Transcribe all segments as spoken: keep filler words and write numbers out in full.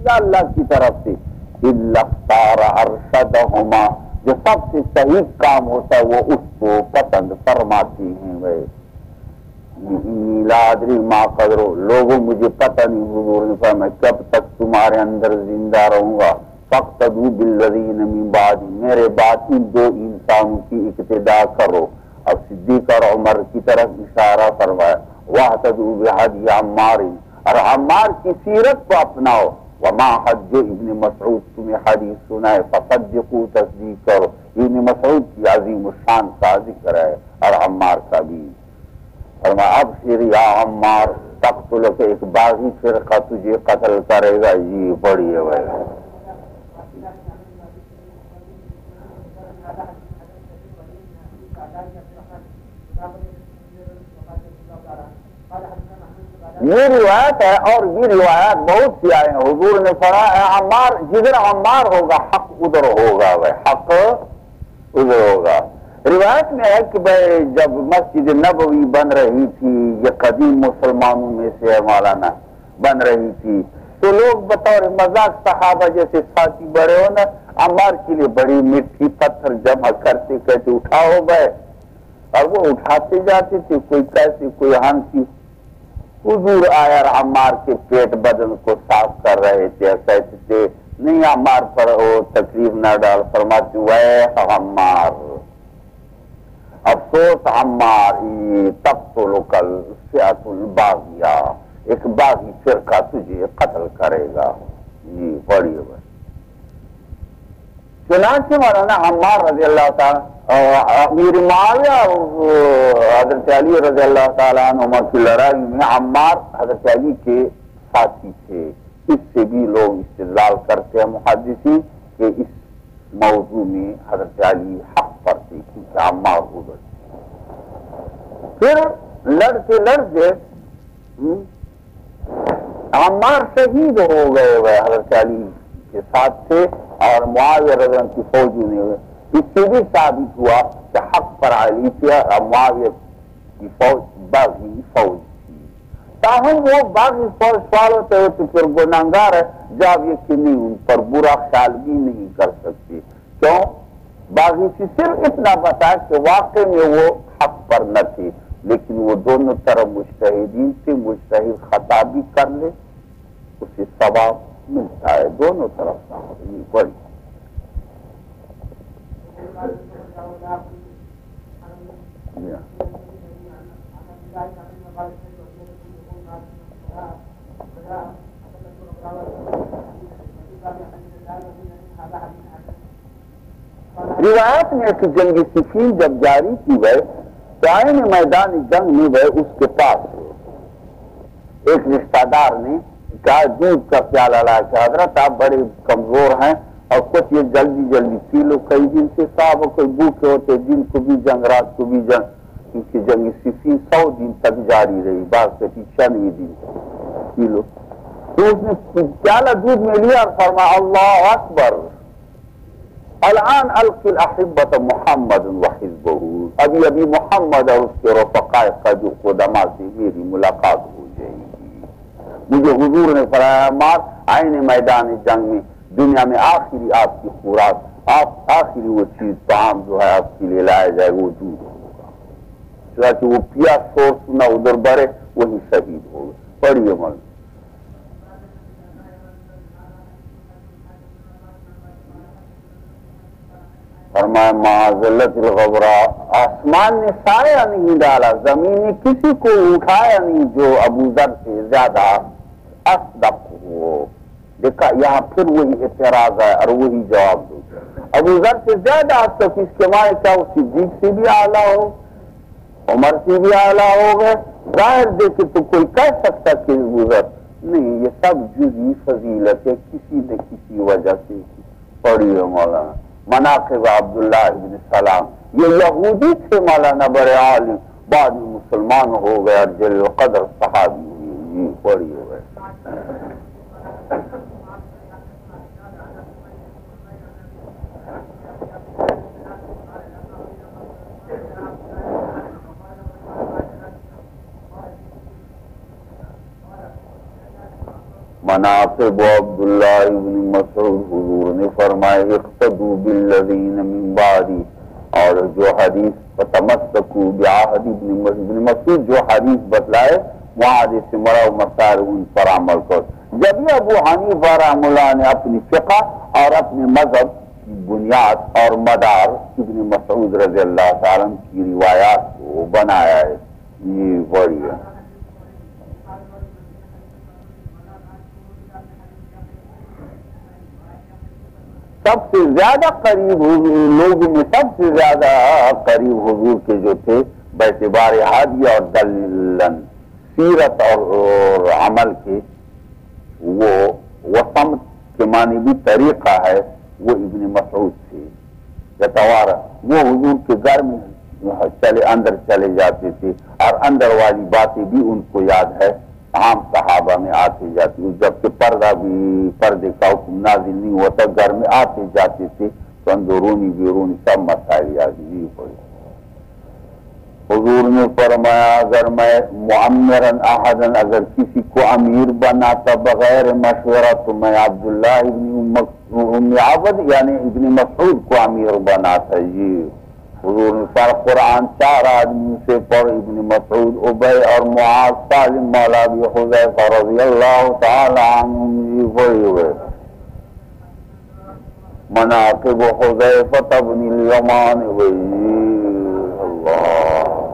کیا اللہ کی طرف سے؟ الا اختار ارشدہما، جو سب سے صحیح کام ہوتا ہے وہ اس کو پسند فرماتے ہیں۔ وہ لا ادری ما قدرو، لوگوں مجھے پتہ نہیں، حضور نے فرمایا کب تک تمہارے اندر زندہ رہوں گا، فاقتدوا بالذین من بعد، میرے بعد ان دو انسانوں کی اقتدا کرو۔ اب صدیق اور عمر کی طرف اشارہ فرمایا، واہتدوا بہدی عمار، اور عمار کی سیرت کو اپناؤ۔ وما حج ابن مسعود، تمہیں حدیث سنائے فصدقوا، تصدیق کرو۔ ابن مسعود کی عظیم الشان کا ذکر ہے اور عمار کا بھی۔ فرمایا ابشر یا عمار، تقتلک، ایک باغی فرقہ تجھے قتل کرے گا۔ یہ بڑی ہے۔ یہ روایت ہے اور یہ روایات بہت سی آئے ہیں۔ حضور نے فرمایا عمار، جدھر عمار ہوگا حق ادھر ہوگا، وہ حق ادھر ہوگا۔ روایت میں ہے کہ بھائی جب مسجد نبوی بن رہی تھی، یہ قدیم مسلمانوں میں سے ہے مولانا، بن رہی تھی تو لوگ بطور مذاق صحابہ جیسے ساتھی بڑے ہو نا، عمار کے لیے بڑی مٹی پتھر جمع کرتے کہتے اٹھاؤ بھائی، اور وہ اٹھاتے جاتے تھے، کوئی کیسے کوئی ہنسی۔ حضور آیا اور عمار کے پیٹ بدن کو صاف کر رہے تھے، کہتے تھے نہیں عمار پر وہ تکلیف نہ ڈال، فرماتے وے عمار، افسوس عمار، تقتلک الفئۃ الباغیہ، ایک باغی فرقہ تجھے قتل کرے گا۔ جی بڑی ہے۔ چنانچہ مولانا عمار رضی اللہ تعالیٰ، امیر معاویہ حضرت علی رضی اللہ تعالیٰ عنہ کی لڑائی میں عمار حضرت علی کے ساتھی تھے۔ اس سے بھی لوگ استدلال کرتے ہیں محدثین کہ اس موضوع میں حضرت علی حق پر تھے، کیونکہ عمار ادھر پھر لڑتے لڑتے عمار شہید ہو گئے، وہ حضرت علی کے ساتھ تھے اور معاویہ رضی اللہ عنہ کی فوجی نے ہوئے۔ اس سے بھی ثابت ہوا کہ حق پر علی تھا اور معاویہ کی فوج باغی فوج تھی۔ تاہم وہ باغی فوج سوال ہوتے ہوئے تو پھر گناہگار ہے، جب یہ کہ نہیں ان پر برا خیال بھی نہیں کر سکتے۔ کیوں؟ باغی سے صرف اتنا بتا کہ واقع میں وہ حق پر نہ تھے، لیکن وہ دونوں طرف مجتہدین تھے، مجتہد خطا بھی کر لے اسے ثواب ملتا ہے، دونوں طرف یہ بڑی۔ روایت میں کہ جنگ صفین جب جاری کی گئے تو آئین میدان جنگ میں گئے، اس کے پاس ایک رشتہ دار نے کہا دودھ کا پیالہ لا کے، حضرت آپ بڑے کمزور ہیں اور کچھ یہ جلدی جلدی پی لو، کئی دن سے صاحب کوئی بھوکے ہوتے، دن کو بھی جنگ رات کو بھی جنگ، کیونکہ جنگ صفین سو دن تک جاری رہی، بعض کہتی چند دن پی لو۔ تو اس نے پیالہ دودھ میں لیا اور فرمایا اللہ اکبر، الان القی الاحبۃ محمد وحزبہ، ابھی ابھی محمد اور اس کے رفقاء کا جو قدماء سے میری ملاقات ہو جائے گی۔ مجھے حضور نے فرمایا مار آئین میدان جنگ میں دنیا میں آخری آپ کی خوراک، آپ آخری وہ چیز طعام جو ہے آپ کے لیے لایا جائے وہ دودھ ہوگا۔ چنانچہ وہ پیا شور سنا ادھر بڑھے، وہی شہید ہو گئے۔ پڑھیے من فرمایا معذلت الغبرا، آسمان نے سایہ نہیں ڈالا، زمین نے کسی کو اٹھایا نہیں جو ابو ذر سے زیادہ اصدق ہو۔ دیکھا یہاں پھر وہی اعتراض ہے اور وہی جواب دو، ابو ذر سے زیادہ اصدق، اس کے معنی کیا وہ صدیق سے بھی اعلیٰ ہو، عمر سے بھی اعلیٰ ہو گئے؟ ظاہر دیکھے تو کوئی کہہ سکتا کہ ابو ذر نہیں، یہ سب جزئی فضیلت ہے کسی نہ کسی وجہ سے۔ پڑھیے مولانا مناقب عبداللہ ابن سلام، یہ یہودی تھے مولانا، بڑے عالم، بعد میں مسلمان ہو گئے اور جلیل القدر صحابی ہوئے۔ یہ پڑھی ہو گئے۔ مناقب عبداللہ ابن مسعود، حضور نے فرمائے اقتدوا بالذین من بعدی، اور جو حدیث فتمسکوا بعہد ابن مسعود جو حدیث بتلائے وہاں سے مرا مسائل ان پر عمل کرو۔ جب یہ ابو حنیفہ رحمہ اللہ نے اپنی فقہ اور اپنے مذہب کی بنیاد اور مدار ابن مسعود رضی اللہ تعالیٰ کی روایات کو بنایا ہے، یہ بڑی ہے۔ سب سے زیادہ قریب لوگوں میں سب سے زیادہ قریب حضور کے جو تھے باعتبار ہادی اور دلن سیرت اور عمل کے، وہ وسمت کے معنی بھی طریقہ ہے، وہ ابن مسعود تھے۔ یتوارا وہ حضور کے گھر میں چلے اندر چلے جاتے تھے اور اندر والی باتیں بھی ان کو یاد ہے، عام صحابہ میں آتے جاتے، جبکہ پردہ بھی پردے کا حکم نازل نہیں ہوتا، گھر میں آتے جاتے تھے تو اندرونی بیرونی سب مسائل یاد نہیں پڑے۔ حضور نے فرمایا اگر میں معمرن احدن اگر کسی کو امیر بناتا بغیر مشورہ تو میں عبداللہ ابن ام عبد یعنی ابن مسعود کو امیر بناتا۔ جی حضور نے سارا قرآن چار آدمی سے پڑھ، ابن مسعود، ابی اور معاذ، سالم مولا ابی حذیفہ رضی اللہ تعالی عنہم، جی پڑھی ہوئے مناقب حذیفہ بن الیمان، وہی اللہ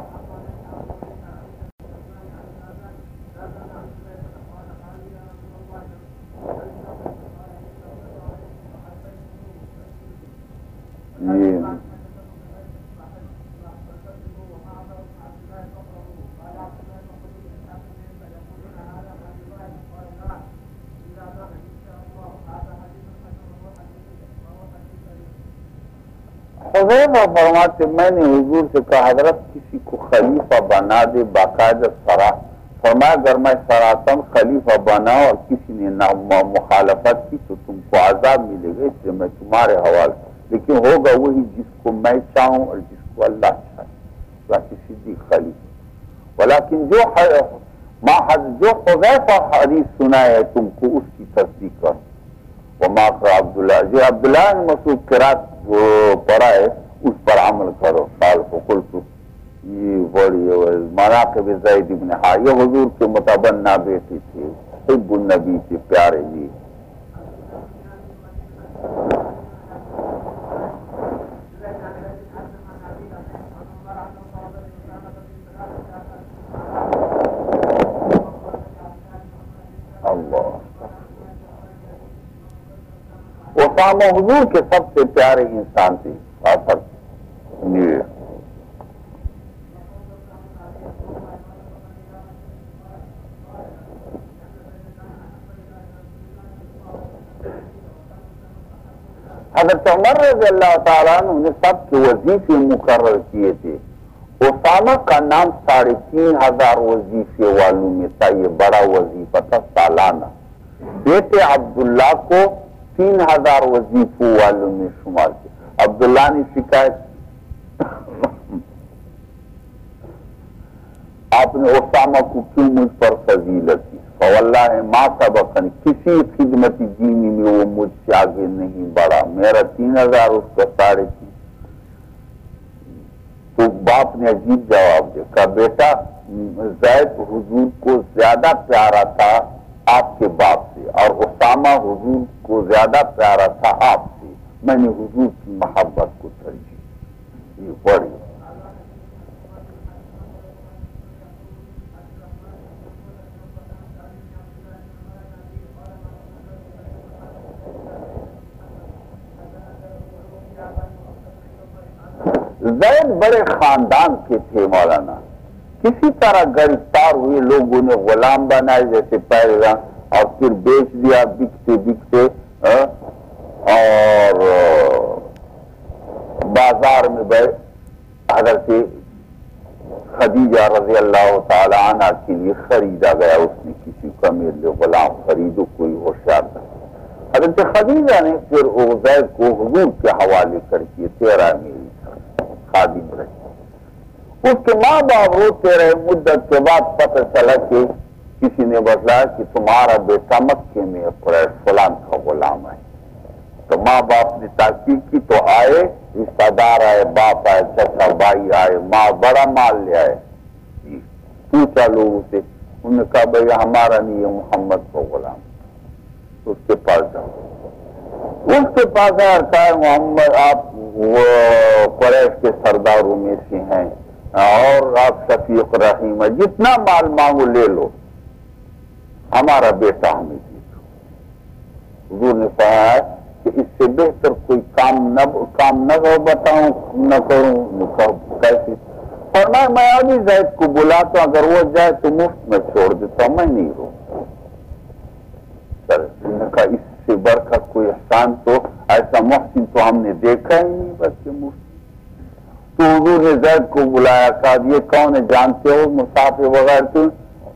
حذیفہ فرماتے میں نے حضور سے کہا حضرت کسی کو خلیفہ بنا دے باقاعدہ سرا، فرمایا اگر میں سراتن خلیفہ بنا اور کسی نے نہ مخالفت کی تو تم کو عذاب ملے گا، اس لیے میں تمہارے حوالے، لیکن ہوگا وہی جس کو میں چاہوں اور جس کو اللہ چاہے، باقی صدیق خلیفہ۔ ولیکن جو جو حذیفہ حدیث سنا ہے تم کو اس کی تصدیق کرو۔ وما قال عبداللہ جو عبداللہ نے مسعود قرات وہ پڑھا ہے اس پر عمل کرو۔ قال فقلت یہ بڑی مناقب زید بن حارثہ، یہ حضور کے متبنہ بیٹے تھے، حب النبی کے پیارے جی۔ اسامہ حضور کے سب سے پیارے انسان تھے۔ حضرت عمر رضی اللہ تعالیٰ عنہ نے سب کے وظیفے مقرر کیے تھے۔ اسامہ کا نام ساڑھے تین ہزار وظیفے والوں میں تھا، یہ بڑا وظیفہ تھا سالانہ۔ بیٹے عبداللہ کو تین ہزار وظیفوں والوں میں شمار کیا۔ عبداللہ نے شکایت آپ نے اسامہ کو کیوں مجھ پر فضیلت کی؟ فواللہ ما سبقنی، کسی خدمت دینی میں وہ مجھ سے آگے نہیں بڑھا، میرا تین ہزار اس کا ساڑھے تین۔ تو باپ نے عجیب جواب دیا، کہا بیٹا زید حضور کو زیادہ پیارا تھا آپ کے باپ سے اور اسامہ حضور کو زیادہ پیارا تھا آپ سے، میں نے حضور کی محبت کو ترجیح۔ یہ بڑی زید بڑے خاندان کے تھے مولانا، کسی طرح گرفتار ہوئے لوگوں نے غلام بنائے جیسے پہلے اور پھر بیچ دیا بکتے بکتے اور بازار میں گئے۔ حضرت خدیجہ رضی اللہ تعالی عنہ کے لیے خریدا گیا، اس نے کسی کا میرے لیے غلام خریدو، کوئی ہوشیار تھا۔ حضرت خدیجہ نے پھر زید کو حضور کے حوالے کر کے تیرا میری خادم رہی۔ اس کے ماں باپ روتے رہے، مدت کے بعد پتہ چلا کہ کسی نے بتلایا کہ تمہارا بیٹا مکے میں قریش فلان کا غلام ہے، تو ماں باپ نے تحقیق کی تو آئے، رشتہ دار آئے، باپ آئے، چچا بھائی آئے، ماں بڑا مال لے آئے، جی پوچھا لوگوں سے، انہوں نے کہا بھائی ہمارا نہیں ہے، محمد کو غلام، اس کے پاس جاؤ۔ اس کے پاس آیا کہا محمد آپ وہ قریش کے سرداروں میں سے ہیں اور آپ شفیق رحیم ہے، جتنا مال مانگو لے لو، ہمارا بیٹا ہمیں دے دو۔ حضور نے کہا کہ اس سے بہتر کوئی کام نہ کام نہ بتاؤں نہ کروں، کیسے؟ فرمایا میں ابھی زید کو بلاتا ہوں، اگر وہ جائے تو مفت میں چھوڑ دیتا ہوں، میں نہیں روکتا۔ انہوں نے کہا اس سے بڑھ کر کوئی احسان تو ایسا محسن تو ہم نے دیکھا ہی نہیں، بس مفت۔ تو حضور نے زید کو بلایا، کہا یہ کون ہے جانتے ہو؟ مسافر وغیرہ تو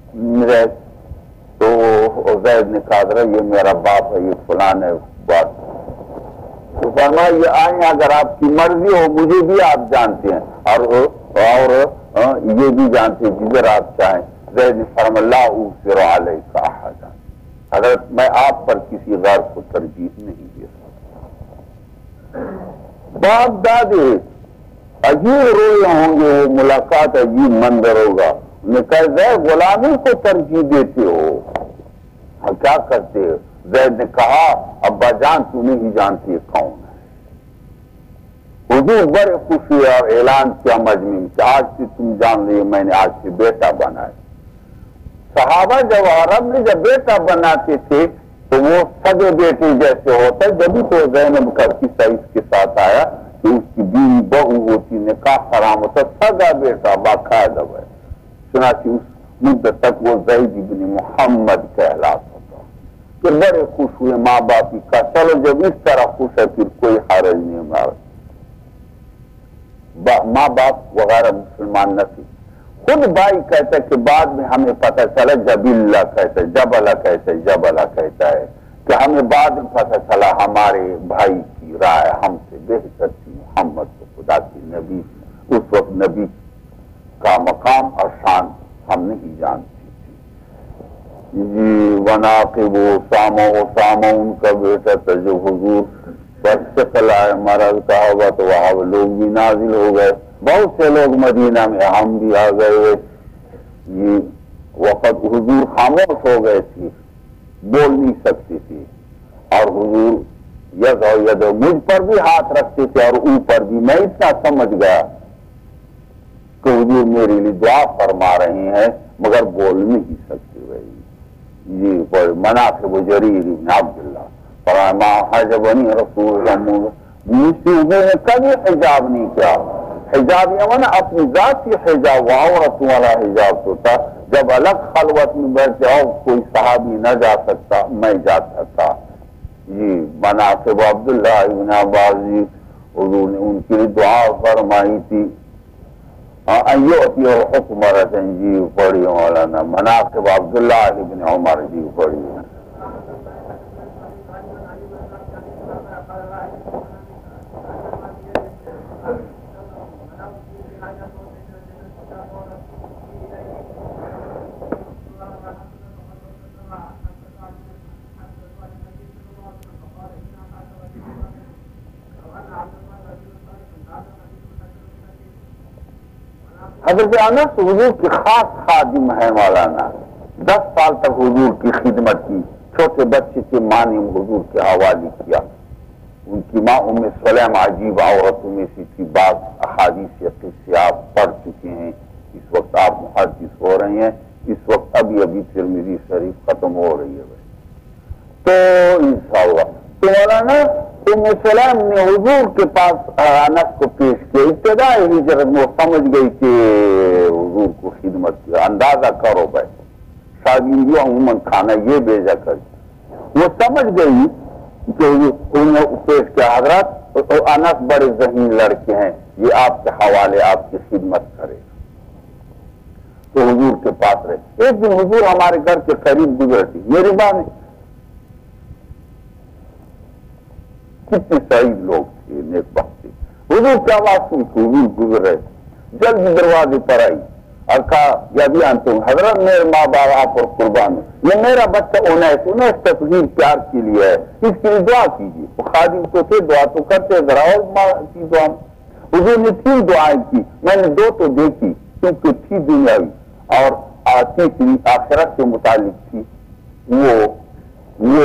تو زید نے کہا ذرا یہ میرا باپ ہے، یہ فلان ہے بات۔ تو فرمایا یہ آئیں اگر آپ کی مرضی ہو، مجھے بھی آپ جانتے ہیں اور اور یہ بھی جانتے ہیں جدھر آپ چاہیں۔ زید نے فرمایا لا اوثر علیک احدا، حضرت میں آپ پر کسی غیر کو ترجیح نہیں دے سکتا۔ باپ دادے عجیب روئے ہوں گے، وہ ملاقات عجیب منظر ہوگا، نے کہا زید غلامی کو ترجیح دیتے ہو، ہاں کیا کرتے ہو؟ زید نے کہا ابا جان تو نہیں جانتی کون ہے۔ حضور بڑے خوشی اور اعلان کیا مجمع میں کہ آج سے تم جان رہی، میں نے آج سے بیٹا بنایا۔ صحابہ جب عرب میں جب بیٹا بناتے تھے تو وہ سگے بیٹے جیسے ہوتا ہے، جبھی تو زینب کا قصہ اس کے ساتھ آیا کہ اس کی بیوی بہو ہوتی، نکاح حرام ہوتا، سگا بیٹا باقاعدہ ہے، چنانچہ اس مدت تک وہ زید بن محمد کہلاتا تھا۔ پھر بڑے خوش ہوئے ماں باپ کی، کہا چلو جب اس طرح خوش ہے پھر کوئی حرج نہیں ہمارا۔ ماں باپ وغیرہ مسلمان نہ تھے، خود بھائی کہتا ہے کہ بعد میں ہمیں پتہ چلا جبیلہ کہتا ہے، جبلہ کہتا ہے، جبلہ کہتا ہے کہ ہمیں بعد میں پتہ چلا ہمارے بھائی کی رائے ہم سے بہتر تھی، محمد کو خدا کی نبی، اس وقت نبی کا مقام اور شان ہم نہیں جانتی تھی۔ جی وناقب اسامہ، اسامہ ان کا بیٹا تھا جو حضور پر شکل آئے مرض کا ہوا تو وہاں لوگ بھی نازل ہو گئے، بہت سے لوگ مدینہ میں، ہم بھی آ گئے۔ یہ وقت حضور خاموش ہو گئے تھے، بول نہیں سکتے تھے، اور حضور ید و ید مجھ پر بھی ہاتھ رکھتے تھے اور اوپر بھی۔ میں اتنا سمجھ گیا کہ حضور میرے لیے دعا فرما رہے ہیں مگر بول نہیں سکتے بھائی۔ یہ مناقب جریر بن عبداللہ فرما حجبنی رسول اللہ، مجھ سے حضور نے کبھی حجاب نہیں کیا۔ حجاب یہ نا اپنی ذات کی حجاب، عورت والا حجاب تو تھا، جب الگ خلوت میں بیٹھ جاؤ کوئی صحابی نہ جا سکتا، میں جاتا تھا۔ جی مناقب عبداللہ ابن عباس جی حضور نے ان کے لیے دعا فرمائی تھی۔ ایوتی الحکم رسن جی پڑھی مولانا، مناقب عبداللہ ابن عمر جی پڑھی۔ حضرت انس حضور کی خاص خادم ہے مولانا، دس سال تک حضور کی خدمت کی، چھوٹے بچے کے ماں نے حضور کے حوالے کیا۔ ان کی ماں ام سلیم عجیب عورتوں میں سے تھی، بعض احادیث یا قصے آپ پڑھ چکے ہیں، اس وقت آپ محدث ہو رہے ہیں، اس وقت ابھی ابھی ترمذی شریف ختم ہو رہی ہے بھائی، تو انشاءاللہ تو مولانا ام سلیم نے حضور کے پاس انس کو پیش کیا۔ ابتدائی ہجرت میں وہ سمجھ گئی کہ حضور کو خدمت کیا، اندازہ کرو بھائی شادی عموماً کھانا یہ بھیجا کر، وہ سمجھ گئی کہ انہوں پیش کیا حضرت انس بڑے ذہین لڑکے ہیں، یہ آپ کے حوالے آپ کی خدمت کرے، تو حضور کے پاس رہے۔ ایک دن حضور ہمارے گھر کے قریب گزرتی، میری ماں نے، کتنے سعید لوگ تھے، نیک بخت تھے، حضور کی آواز سن کے حضور گزر رہے، جلدی دروازے پر آئی اور کہا یا بھی انتم حضرت میرے ماں باپ آپ اور قربان ہو، یہ میرا بچہ انیس انیس تصویر پیار کے لیے ہے، اس کے لیے دعا کیجیے۔ وہ خادم تو تھے دعا تو کرتے، ذرا اور ماں کی دعا۔ حضور نے تین دعائیں کی، میں نے دو تو دیکھی کیونکہ تھی دنیاوی اور تیسری آخرت سے متعلق تھی، وہ وہ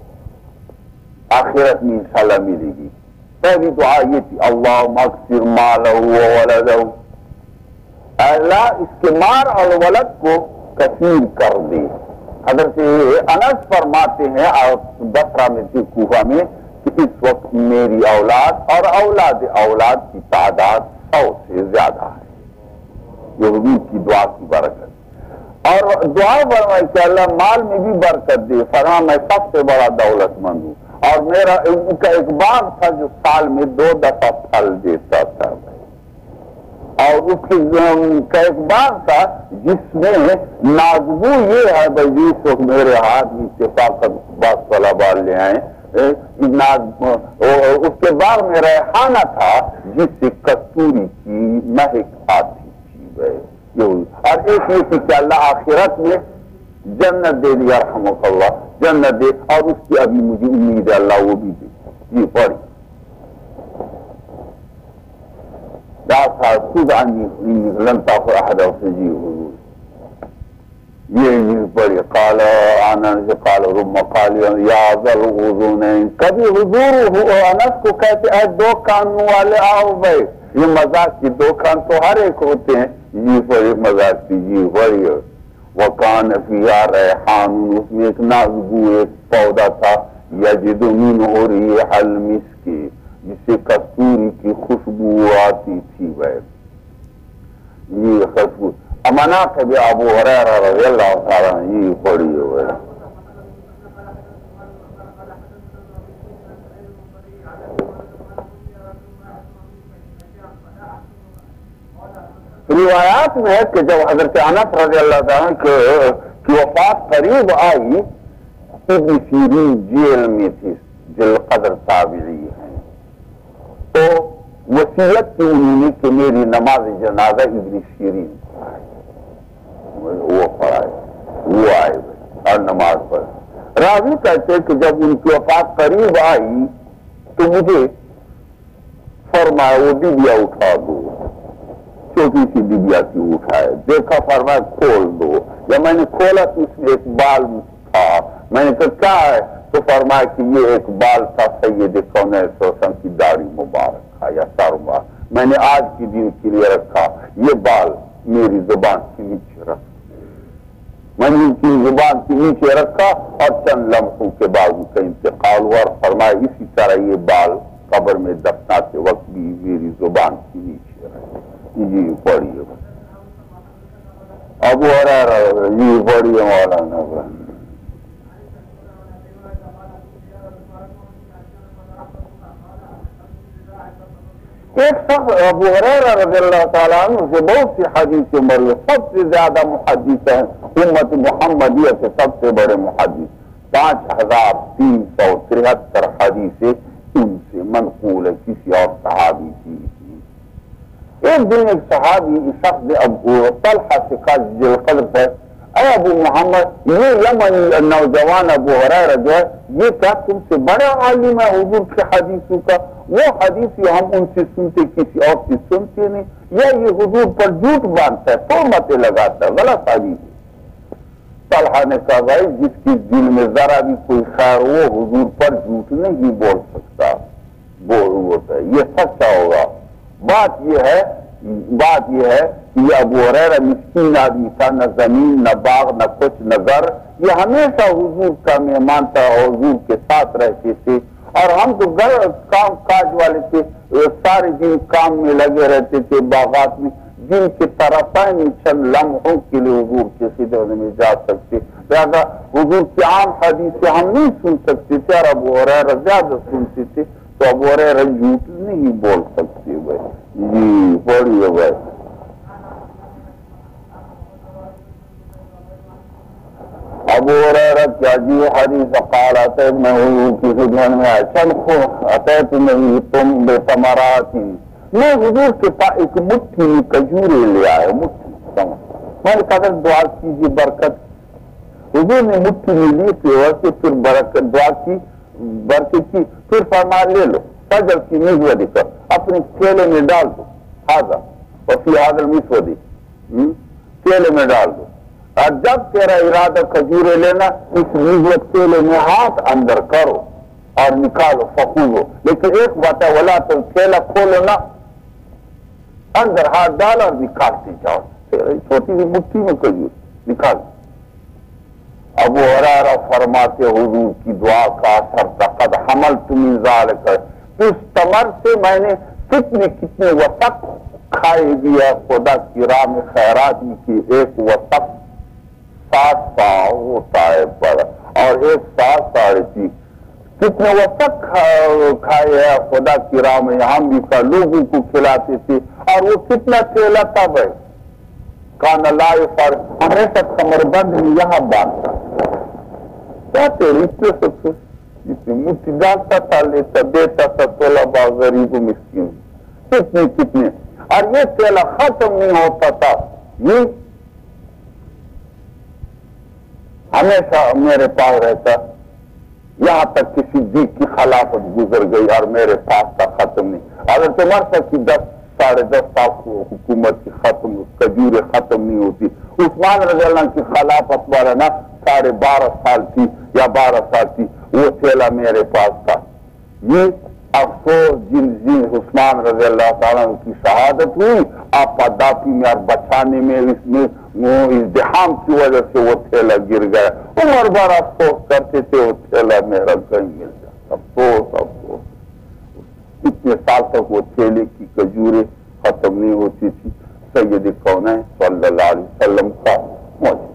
آخرت میں انشاءاللہ ملے گی۔ پہلی دعا یہ تھی اللہم اکثر مالہ وولدہ، اے اللہ اس کے مال اور ولد کو کثیر کر دے۔ حضرت انس فرماتے ہیں اور بصرہ میں تھی کوفہ میں کہ اس وقت میری اولاد اور اولاد اولاد کی تعداد سو سے زیادہ ہے۔ یہ حضور کی دعا کی برکت اور دعا فرمائے کہ اللہ مال میں بھی برکت دے، فرما میں سب سے بڑا دولت مند ہوں اور میرا ان کا ایک باغ تھا جو سال میں دو دفعہ پھل دیتا تھا، اور اس کا ایک باغ تھا جس میں نازبو یہ ہے بھائی جس وقت میرے ہاتھ میں اتفاقت بس والا بال لے آئے، اس کے باغ میں ریحانہ تھا جس سے کستوری کی مہک آتی تھی۔ اور ایک یہ تھی کہ اللہ آخرت میں جنت دے دیا، رحمک اللہ جنت دے، اور اس کی ابھی مجھے امید ہے اللہ وہ بھی دے۔ جی پڑھی خود لن تاخذ احد جی حضور یہ پڑھی قال آنس قال رم قال یا ذل اذنین، کبھی حضور انس کو کہتے ہیں دو کانوں والے آؤ بھائی، یہ مذاق کی دو کان تو ہر ایک ہوتے ہیں، جی پڑھی مذاق کی جی پڑھی۔ وکان فیہا ریحان، اس میں ایک نازبو ایک پودا تھا، یجد منہ ریح المسک، جس سے کستوری کی خوشبو آتی تھی۔ یہ خوشبو مناقب ابو ہریرہ رضی اللہ تعالیٰ یہ پڑھی ہوئے۔ روایات میں ہے کہ جب حضرت انس رضی اللہ تعالیٰ کی وفات قریب آئی، ابن سیرین جیل میں تھی، ذی القدر تابعی ہے، تو وصیت کی انہوں نے کہ میری نماز جنازہ ابن سیرین پڑھائے، وہ پڑھائے، وہ آئے اور نماز پڑھ۔ راوی کہتے کہ جب ان کی وفات قریب آئی تو مجھے فرمایا وہ ڈبیا اٹھا دو، چھوٹی سی ڈبیا کی اٹھائے، دیکھا فرمایا کھول دو، جب میں نے کھولا تو اس میں ایک بال تھا، میں نے کہا کیا ہے؟ تو فرمایا کہ یہ ایک بال تھا سید کونین صلی اللہ علیہ وسلم کی داڑھی مبارک تھا یا سر مبارک، میں نے آج کے دن کے لیے رکھا، یہ بال میری زبان کے نیچے رکھا، میں نے ان کی زبان کے نیچے رکھا اور چند لمحوں کے بعد ان کا انتقال ہوا، اور فرمایا اسی طرح یہ بال قبر میں دفناتے وقت بھی میری زبان کے نیچے رہے۔ جی پڑھیے ابو ہریرہ، جی پڑھیے مولانا۔ ایک شخص ابو ہریرہ رضی اللہ تعالیٰ عنہ سے بہت سی حدیثیں مروی، سب سے زیادہ محدث ہیں امت محمدیہ کے سب سے بڑے محدث، پانچ ہزار تین سو ترہتر حدیثیں ان سے منقول ہے، کسی اور صحابی کی۔ ایک دن ایک صحابی شخص نے ابو طلحہ سے کہا ذی القدر سے، اے ابو محمد یہ یمنی نوجوان ابو ہریرہ جو ہے یہ کیا تم سے بڑا عالم ہے حضور کی حدیثوں کا؟ وہ حدیث ہم ان سے سنتے کسی اور سے سنتے نہیں، یا یہ حضور پر جھوٹ باندھتا ہے، تہمتیں لگاتا ہے، غلط حدیث ہے۔ طلحہ نے کہا بھائی جس کے دل میں ذرا بھی کوئی خیر وہ حضور پر جھوٹ نہیں بول سکتا، بول ہوتا ہے یہ سچا ہوگا۔ بات یہ ہے بات یہ ہے کہ یہ ابو ہریرہ مسکین آدمی تھا، نہ زمین نہ باغ نہ کچھ نہ گھر، یہ ہمیشہ حضور کا مہمان تھا، حضور کے ساتھ رہتے تھے، اور ہم تو گھر کام کاج والے تھے، سارے دن کام میں لگے رہتے تھے باغات میں، جن کے طرفین چند لمحوں کے لیے حضور کے خدمت میں جا سکتے، لہذا حضور کی عام حدیث سے ہم نہیں سن سکتے تھے اور ابو ہریرہ زیادہ سنتے تھے، تو ابو ہریرہ جھوٹ نہیں بول سکتے بھائی۔ جی پڑھیے بھائی۔ ابو ہریرہ کیا جی حدیث قال اتیت میں حضور کی خدمت میں آیا، چل خو اتیت نہیں تم بے ثمرات، میں حضور کے پاس ایک مٹھی میں کھجورے لے آئے، مٹھی میں نے کہا دعا کیجیے برکت. حضور نے مٹھی میں لی پیور سے پھر برکت دعا کی برکت کی پھر فرما لے لو فجر کی میزودی کر اپنے کیلے میں ڈال دو ہاضا اور فی حاضر میسودی کیلے میں ڈال دو. اور جب تیرا ارادہ کھجورے لینا اس میزود کیلے میں ہاتھ اندر کرو اور نکالو فخوزو. لیکن ایک بات ہے ولا تم کیلا کھولو نا اندر ہاتھ ڈال اور نکالتے جاؤ. چھوٹی سی مٹھی میں کھجور نکال. ابو ہریرہ فرماتے حضور کی دعا کا اثر تھا قد حملت من ذلک اس تمر سے میں نے کتنے کتنے وسق کھائے دیا خدا کی راہ میں خیرات کی. ایک وسق سات سا ہوتا ہے پر اور ایک سات ساڑھے تین کتنے وسق کھائے ہیں خدا کی راہ میں. ہم بھی کا لوگوں کو کھلاتے تھے اور وہ کتنا کھیلا تھا بھائی کانا لائے پر ہمیشہ کمر بند میں یہاں باندھتا کیا تیری سے جتنی مٹھی ڈالتا تھا لیتا دیتا تھا طلبا غریب و مسکین کتنے کتنے. اور یہ کیلا ختم نہیں ہوتا تھا. یہ ہمیشہ میرے پاس رہتا یہاں تک کسی دیگ کی خلافت گزر گئی اور میرے پاس تھا ختم نہیں. اگر تمہارا کی دس ساڑھے دس سال حکومت کی ختم کجورے ختم نہیں ہوتی. عثمان رضی اللہ کی خلافت والا نا ساڑھے بارہ سال تھی یا بارہ سال تھی وہ کیلا میرے پاس تھا. یہ افسوس جن جن عثمان رضی اللہ تعالیٰ کی شہادت ہوئی آپ داپی میں اور بچانے میں اس میں ازدحام کی وجہ سے وہ تھیلا گر گیا. عمر بار افسوس کرتے تھے وہ تھیلا میرا کہیں مل جاتا. افسوس افسوس اتنے سال تک وہ تھیلے کی کجورے ختم نہیں ہوتی تھی. سید کونین صلی اللہ علیہ وسلم کا موجود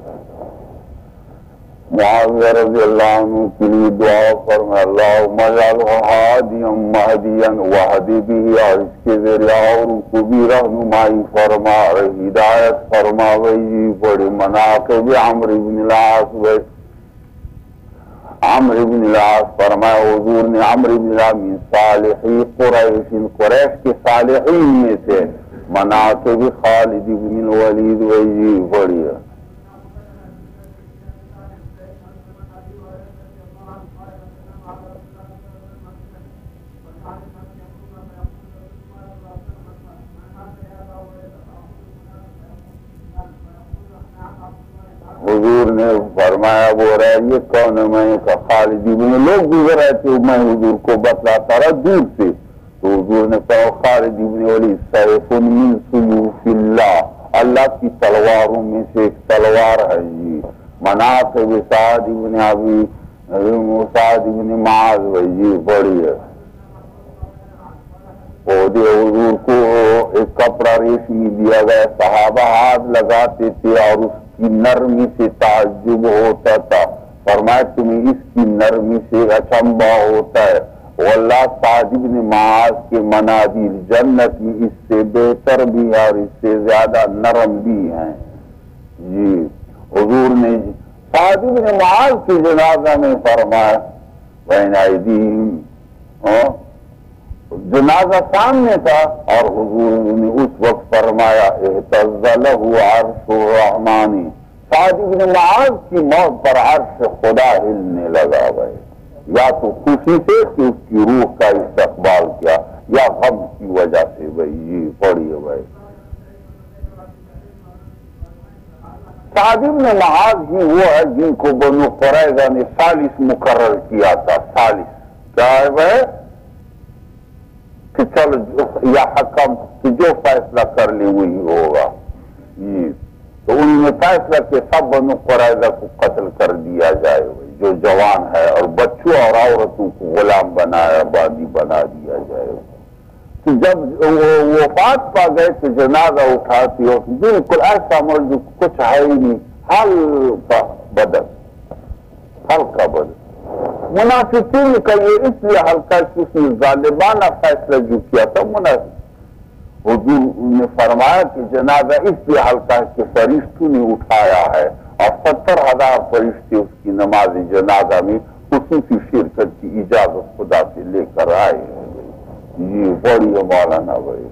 معاویہ رضی اللہ عنہ کے لیے دعا فرمائے اللہم اجعلہ ہادیا مہدیا وہدی بھی اور اس کے ذریعہ اور کو بھی رہنمائی فرما ہدایت فرما. وہی بڑے مناقب عمرو بن العاص عمرو بن العاص فرمایا حضور نے عمرو بن العاص من صالحی قریش قریش کے صالحین میں سے مناقب خالد بن الولید وہی بڑی ہے. حضور نے فرمایا وہ رہا یہ کون ہے میں کا خالد بن لوگ گزر رہے تھے میں حضور کو بتلاتا رہا دور سے تو حضور نے کہا خالد بن ولید سیف من سیوف اللہ اللہ کی تلواروں میں سے ایک تلوار ہے. جی مناقب سعد بن ابی سعد بن معاذ جی بڑی ہے. حضور کو ایک کپڑا ریشمی دیا گیا صحابہ ہاتھ لگاتے تھے اور اس کی نرمی سے تعجب ہوتا تھا. فرمایا تمہیں اس کی نرمی سے اچنبا ہوتا ہے واللہ سعد بن معاذ کے منازل جنت میں اس سے بہتر بھی اور اس سے زیادہ نرم بھی ہیں. جی حضور نے سعد بن معاذ کی جنازہ میں فرمایا بین ایدیہم جنازہ سامنے تھا اور حضور نے اس وقت فرمایا اہتز لہ عرش الرحمانی سعد بن معاذ کی موت پر عرش خدا ہلنے لگا. بھائی یا تو خوشی سے کہ اس کی روح کا استقبال کیا یا غم کی وجہ سے. بھائی یہ پڑھیے بھائی سعد بن معاذ ہی وہ ہے جن کو بنو قریظہ نے ثالث مقرر کیا تھا. ثالث کیا ہے بھائی کہ چلو یا حکم کہ جو فیصلہ کر لے وہی ہوگا. یہ تو انہوں نے فیصلہ کہ سب بنو قریظہ کو قتل کر دیا جائے جو جوان ہے اور بچوں اور عورتوں کو غلام بنایا بادی بنا دیا جائے. تو جب وہ وفات پا گئے تو جنازہ اٹھاتی ہو بالکل ایسا مرد کچھ ہے ہی نہیں ہلکا بدن ہلکا بدن. منافقین کا یہ اس لیے ہلکا کہ اس نے ظالمانہ فیصلہ جو کیا تھا منافق. حضور نے فرمایا کہ جنازہ اس لیے ہلکا ہے کہ فرشتوں نے اٹھایا ہے اور ستر ہزار فرشتے اس کی نماز جنازہ میں خصوصی شرکت کی اجازت خدا سے لے کر آئے ہیں. جی پڑھیے مولانا بھائی.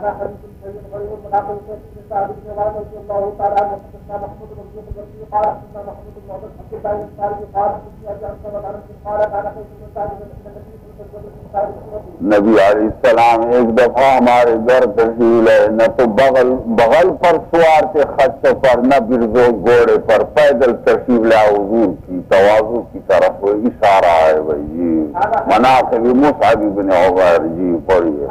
نبی علیہ السلام ایک دفعہ ہمارے گھر تشریف لائے، نہ تو بغل بغل پر سوار تھے خچ پر، نہ برزو گھوڑے پر، پیدل تشریف لائے حضور کی تواضع کی طرف اشارہ ہے بھائی. جی مناقب مصعب بن عمیر. جی پڑھیے.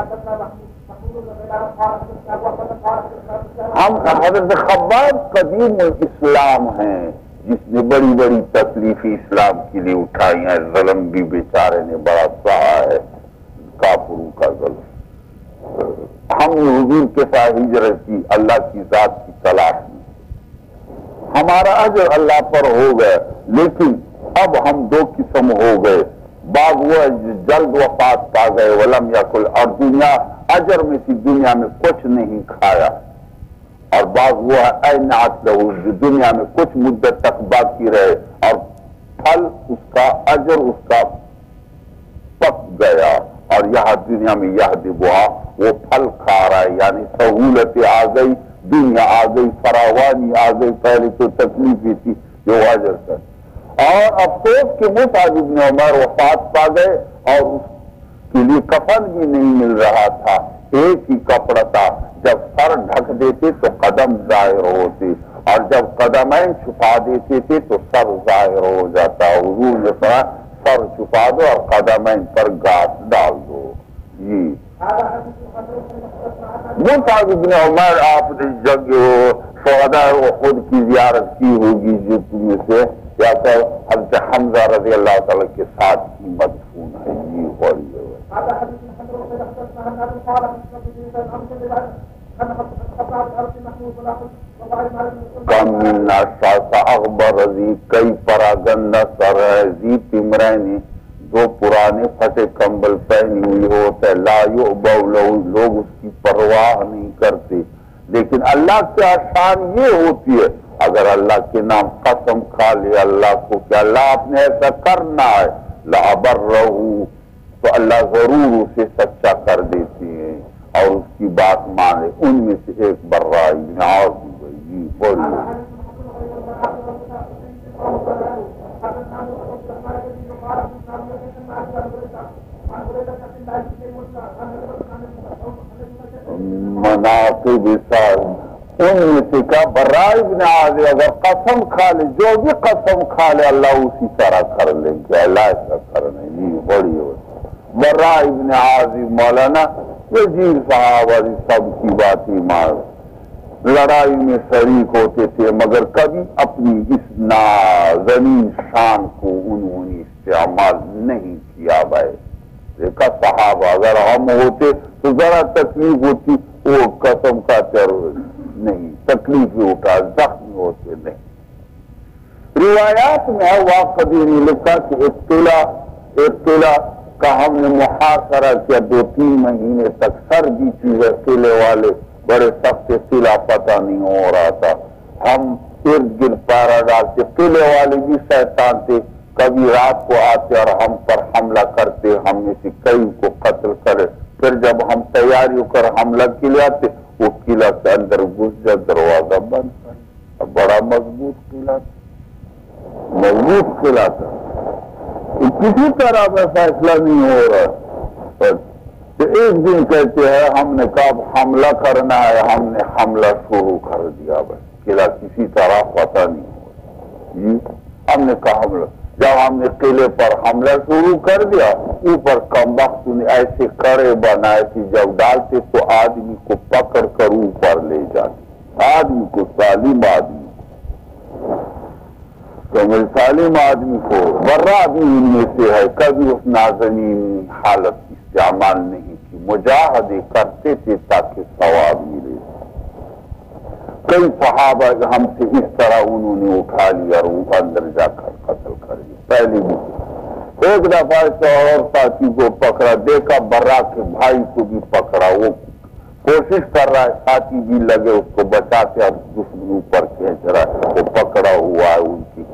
ہم حضرت خباب قدیم الاسلام ہیں جس نے بڑی بڑی تکلیفیں اسلام کے لیے اٹھائی ہیں، ظلم بھی بیچارے نے بڑا سہا ہے، کافروں کا ظلم. ہم نے حضور کے ساتھ ہجرت کی اللہ کی ذات کی تلاش میں، ہمارا اجر اللہ پر ہو گیا، لیکن اب ہم دو قسم ہو گئے. بعض وہ جلد وفات پا گئے ولم یکل، اور دنیا اجر میں تھی دنیا میں کچھ نہیں کھایا، اور بعض وہ اینات لہو جو دنیا میں کچھ مدت تک باقی رہے اور پھل اس کا اجر اس کا پک گیا، اور یہاں دنیا میں یہ دبوا وہ پھل کھا رہا ہے. یعنی سہولتیں آ گئی، دنیا آ گئی، فراوانی آ گئی، پہلے تو تکلیفیں تھی جو اجر کر. اور افسوس کہ مصعب بن عمیر وفات پا گئے اور اس کے لیے کفن بھی نہیں مل رہا تھا، ایک ہی کپڑا تھا. جب سر ڈھک دیتے تو قدم ظاہر ہوتے، اور جب قدمین چھپا دیتے تھے تو سر ظاہر ہو جاتا. حضور نے فرمایا سر چھپا دو اور قدمین پر گھاس ڈال دو. جی مصعب بن عمیر آپ نے جنگ شہداء احد کی زیارت کی ہوگی جو تمہیں سے، یا پھر حضرت حمزہ رضی اللہ تعالیٰ کے ساتھ کی مدفون ہے. جی بولیے. کم من ناسا اخبر رضی کئی پراگن سر زی تمرینی، دو پرانے پھٹے کمبل پہنی ہوئی ہوتے، لا یعبو لہو، لوگ اس کی پرواہ نہیں کرتے. لیکن اللہ کی شان یہ ہوتی ہے اگر اللہ کے نام قسم کھا لے اللہ کو کہ اللہ آپ نے ایسا کرنا ہے، لَأَبَرَّهُ، تو اللہ ضرور اسے سچا کر دیتے ہیں اور اس کی بات مانے. ان میں سے ایک برا ابن عازب. جی بولیے. مناقب صاحب ان میں سے کا برا ابن عازب اگر قسم کھا لے، جو بھی قسم کھا لے اللہ اسی طرح کر لیں گے، اللہ ایسا کرنا. جی بڑی ہو برا ابن عازب مولانا وزیر صحابہ سب کی بات ہی مان، لڑائی میں شریک ہوتے تھے مگر کبھی اپنی اس نازنین شان کو انہوں نے استعمال نہیں کیا. بھائی دیکھا صحابہ اگر ہم ہوتے تو ذرا تکلیف ہوتی، وہ قسم کا نہیں، تکلیف اٹھا زخمی ہوتے نہیں. روایات میں واقعی نے لکھا کہ ابتلا ابتلا کا ہم نے محاصرہ کیا، دو تین مہینے تک سردی تھی، قلعے والے بڑے سخت قلعہ پتہ نہیں ہو رہا تھا، ہم ارد گرد پارا ڈالتے، قلعے والے بھی شیطان تھے، کبھی رات کو آتے اور ہم پر حملہ کرتے، ہم میں سے کئی کو قتل کرے. پھر جب ہم تیاریوں کر حملہ کے لیے آتے وہ قلعہ کے اندر گھس جا، دروازہ بند کر. بڑا مضبوط قلعہ تھا، مضبوط قلعہ تھا، کسی طرح میں فیصلہ نہیں ہو رہا. تو ایک دن کہتے ہیں ہم نے کہا حملہ کرنا ہے، ہم نے حملہ شروع کر دیا. بس قلعہ کسی طرح پتہ نہیں ہو رہا. ہم نے کہا حملہ، جب ہم نے قلعے پر حملہ شروع کر دیا، اوپر کم وقت نے ایسے کڑے بنائے کہ جب ڈالتے تو آدمی کو پکڑ کر اوپر لے جاتے، آدمی کو سالم آدمی تو سالم آدمی کو. برا بھی ان میں سے ہے، کبھی اس نازنین حالت استعمال نہیں کی، مجاہدے کرتے تھے تاکہ ثواب ملے. کئی صحابہ ہم سے اس طرح انہوں نے اٹھا لیا اور وہ اندر جا کر قتل کر دیا. پہلی بھی ایک دفعہ سے اور ساتھی کو پکڑا، دیکھا برا کے بھائی کو بھی پکڑا، وہ کوشش کر رہا ہے، ساتھی بھی لگے اس کو بچاتے، اب دشمن اوپر کھینچ رہا ہے، وہ پکڑا ہوا ہے ان کی.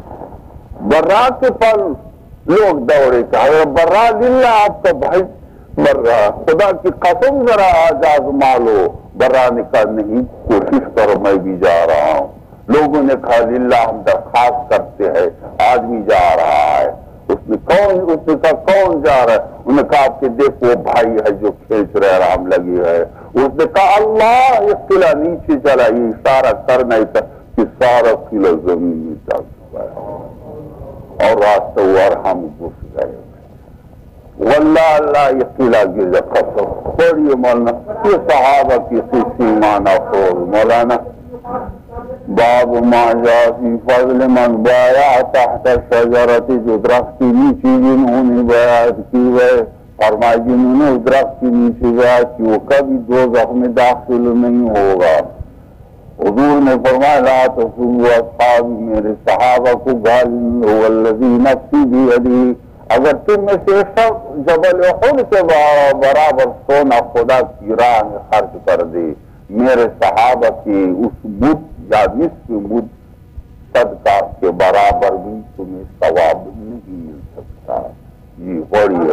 برا کے پر لوگ دوڑے کہ برا للہ آپ کا بھائی مر رہا. خدا کی قسم ذرا آج آزما لو, برانے کا نہیں, کوشش کرو, میں بھی جا رہا ہوں. لوگوں نے کہا للہ ہم درخواست کرتے ہیں, آدمی جا رہا ہے. اس نے کون اس نے کہا کون جا رہا ہے؟ انہوں نے کہا کہ دیکھو وہ بھائی ہے جو کھینچ رہے رام لگی ہے. اس نے کہا اللہ اس قلعہ نیچے چلا, یہ اشارہ کرنا ہی تھا کہ سارا قلعہ زمین میں جا چکا ہے اور راستے اور ہم گھس گئے. واللہ اللہ یہ قلعہ گر جا قسم. پڑھیے مولانا, یہ صحابہ کی قصی مانا خور. مولانا باب ما جاء فی فضل من بایا تحت شجرت, جو درخت کی نیچے جنہوں نے بیعت کی ہے, فرمایا جنہوں نے درخت کی نیچے بیعت کی وہ کبھی دوزخ میں داخل نہیں ہوگا. حضور نے فرمایا لا تسبوا اصحابی, میرے صحابہ کو گالی والذی نفسی بیدی, اگر تم میں سے سب جبل احد کے برابر سونا خدا کی راہ میں خرچ کر دے, میرے صحابہ کی اس مد یا نصف مد صدقہ کے برابر بھی تمہیں ثواب نہیں مل سکتا. جی پڑھیے.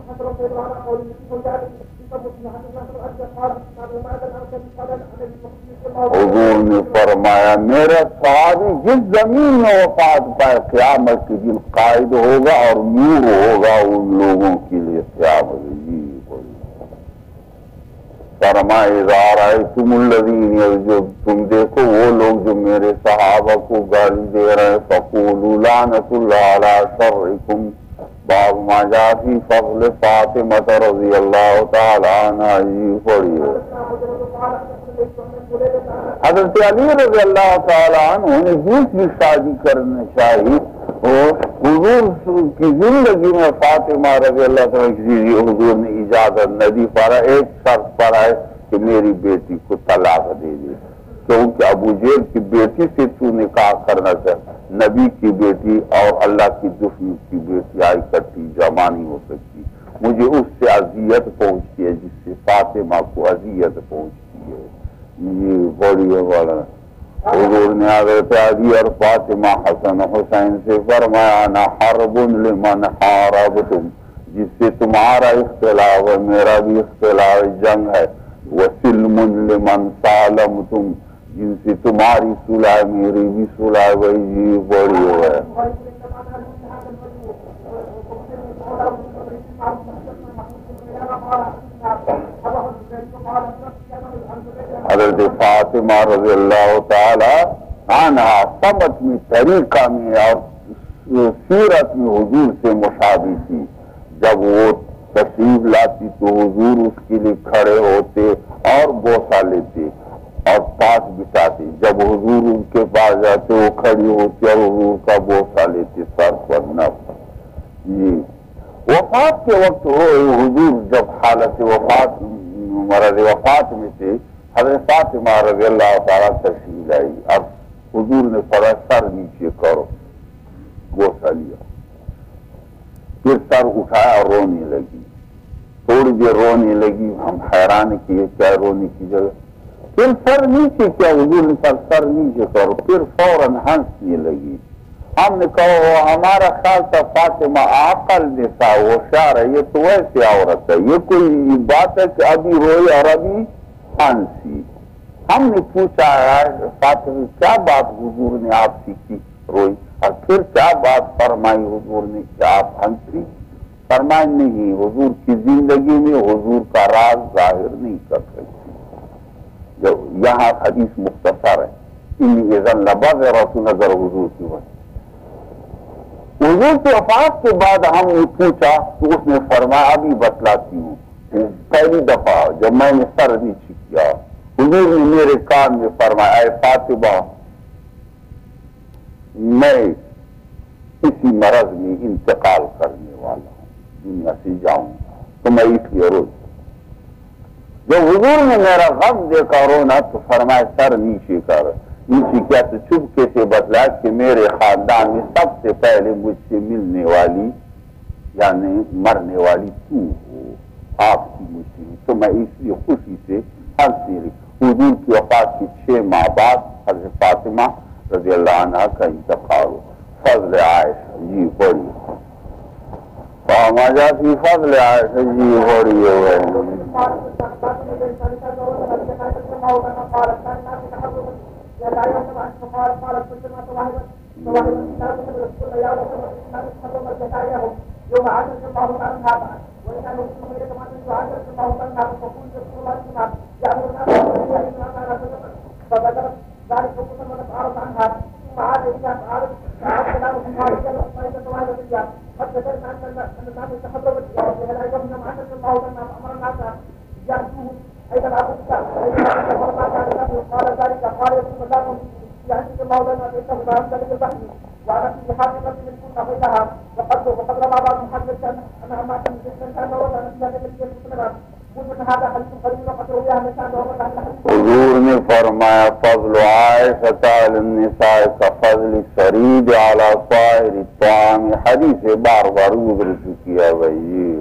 حضور نے فرمایا میرا صحابی جس زمین میں وفات پائے قیامت کے دن قائد ہوگا اور نور ہوگا ان لوگوں کے لیے قیامت. جی فرمائے رأیتم الذین, جو تم دیکھو وہ لوگ جو میرے صحابہ کو گالی دے رہے ہیں, فقولوا لعنت اللہ علی شرکم, باب ما جاء فی فضل فاطمہ رضی اللہ تعالی عنہا. جی پڑھیے. حضرت علی رضی اللہ تعالی عنہ نے دوسری شادی کرنا چاہی, حضور کی زندگی میں فاطمہ رضی اللہ تعالی کی حضور نے اجازت نہ دی, پر ایک شرط پر ہے کہ میری بیٹی کو طلاق دے دے, کیونکہ ابو جہل کی بیٹی سے تو نکاح کرنا چاہے, نبی کی بیٹی اور اللہ کی دشمن کی بیٹی آئی کرتی جمع نہیں ہو سکتی. مجھے اس سے اذیت پہنچتی ہے جس سے فاطمہ کو اذیت پہنچتی ہے. یہ بڑی والا حضور نے حضرت علی اور فاطمہ حسن حسین سے فرمایا انا حرب لمن حاربتم, جس سے تمہارا اختلاف ہے میرا بھی اختلاف جنگ ہے. وسلم لمن سالمتم, جن سے تمہاری صلح میری بھی صلح وہی. جی بڑی ہے. حضرت فاطمہ رضی اللہ تعالی عنہا سمت میں, طریقہ میں اور سیرت میں حضور سے مشابہ تھی. جب وہ تشریف لاتی تو حضور اس کے لیے کھڑے ہوتے اور بوسہ لیتے اور پاس بٹاتے. جب حضور ان کے پاس جاتے وہ کھڑی ہوتی اور حضور کا بوسہ لیتے سر پر نف. جی وفات کے وقت حضور جب حالت وفات مرض وفات میں تھے, حضرت فاطمہ رضی اللہ تعالیٰ تشریف لائی. اب حضور نے فرمایا سر نیچے کرو, بوسہ لیا, پھر سر اٹھایا اور رونے لگی. تھوڑی دیر رونے لگی, ہم حیران کیے کیا رونے کی جگہ, پھر سر نیچے کیا, حضور نے کہا سر نیچے کرو, پھر فوراً ہنسنے لگی. ہم نے کہا ہمارا خیال تھا فاطمہ عقل جیسا ہوشیار ہے, یہ تو ویسے عورت ہے, یہ کوئی بات ہے کہ ابھی روئی اور ابھی ہنسی. ہم نے پوچھا فاطمہ کیا بات حضور نے آپ سے کی روئی, اور پھر کیا بات فرمائی حضور نے کہ آپ ہنسی. فرمائی نہیں, حضور کی زندگی میں حضور کا راز ظاہر نہیں کر سکتی. جب یہاں حدیث مختصر ہے, انی اذن لبذرۃ نظر حضور کی وجہ. حضور کے وفات کے بعد ہم نے پوچھا تو اس نے فرمایا ابھی بتلاتی ہوں. پہلی دفعہ جب میں نے سر نیچے کیا, حضور نے میرے کان میں فرمایا اے فاطمہ میں اسی مرض میں انتقال کرنے والا ہوں, دنیا سے جاؤں گا, تو میں اس لیے روز. جب حضور نے میرا غم دیکھا رونا تو فرمایا سر نیچے کر. نیچے کیا تو چپکے سے بتلا کہ میرے خاندان میں سب سے پہلے مجھ سے ملنے والی یعنی مرنے والی تو ہو, آپ کی مجھ سے, تو میں اس لیے خوشی سے ہنسنے لگی. حضور کی وفات کے چھ ماہ بعد حضرت فاطمہ رضی اللہ عنہ کا انتقال ہو. فضل عائشہ. جی پڑھی. وما جاء في فضل عائشة جی ہوڑی ہوئے يوم عاشر الله عنها وإن المسلمين كما يعاشر الله عنها فقل رسول الله صلى الله عليه وسلم يأمر الناس فذكر ذلك وقسم تعارض عنها ثم عاد إلى تعارض تعارض كلامهم قال جل وعلا واحد الرجال قد ذكرنا أن أن الناس تحضروا بها أيضا من عاشر الله عنها أمر الناس يأتوه أيضا أبو بكر قال ذلك قال رسول الله يأتي الله عنها فإنه لا يمتلك البحر وعلى كل حاجة من كنا بينها وقد وقد رمى بعض المحدث أنها ما كان كان وكان فيها تلك المسلمات ومن هذا حديث قريب وقد رويها لسان حضور نے فرمایا فضل عائشة على النساء كفضل السريد على صائر الطعام حدیث بار بار گزر چکی ہے بھائی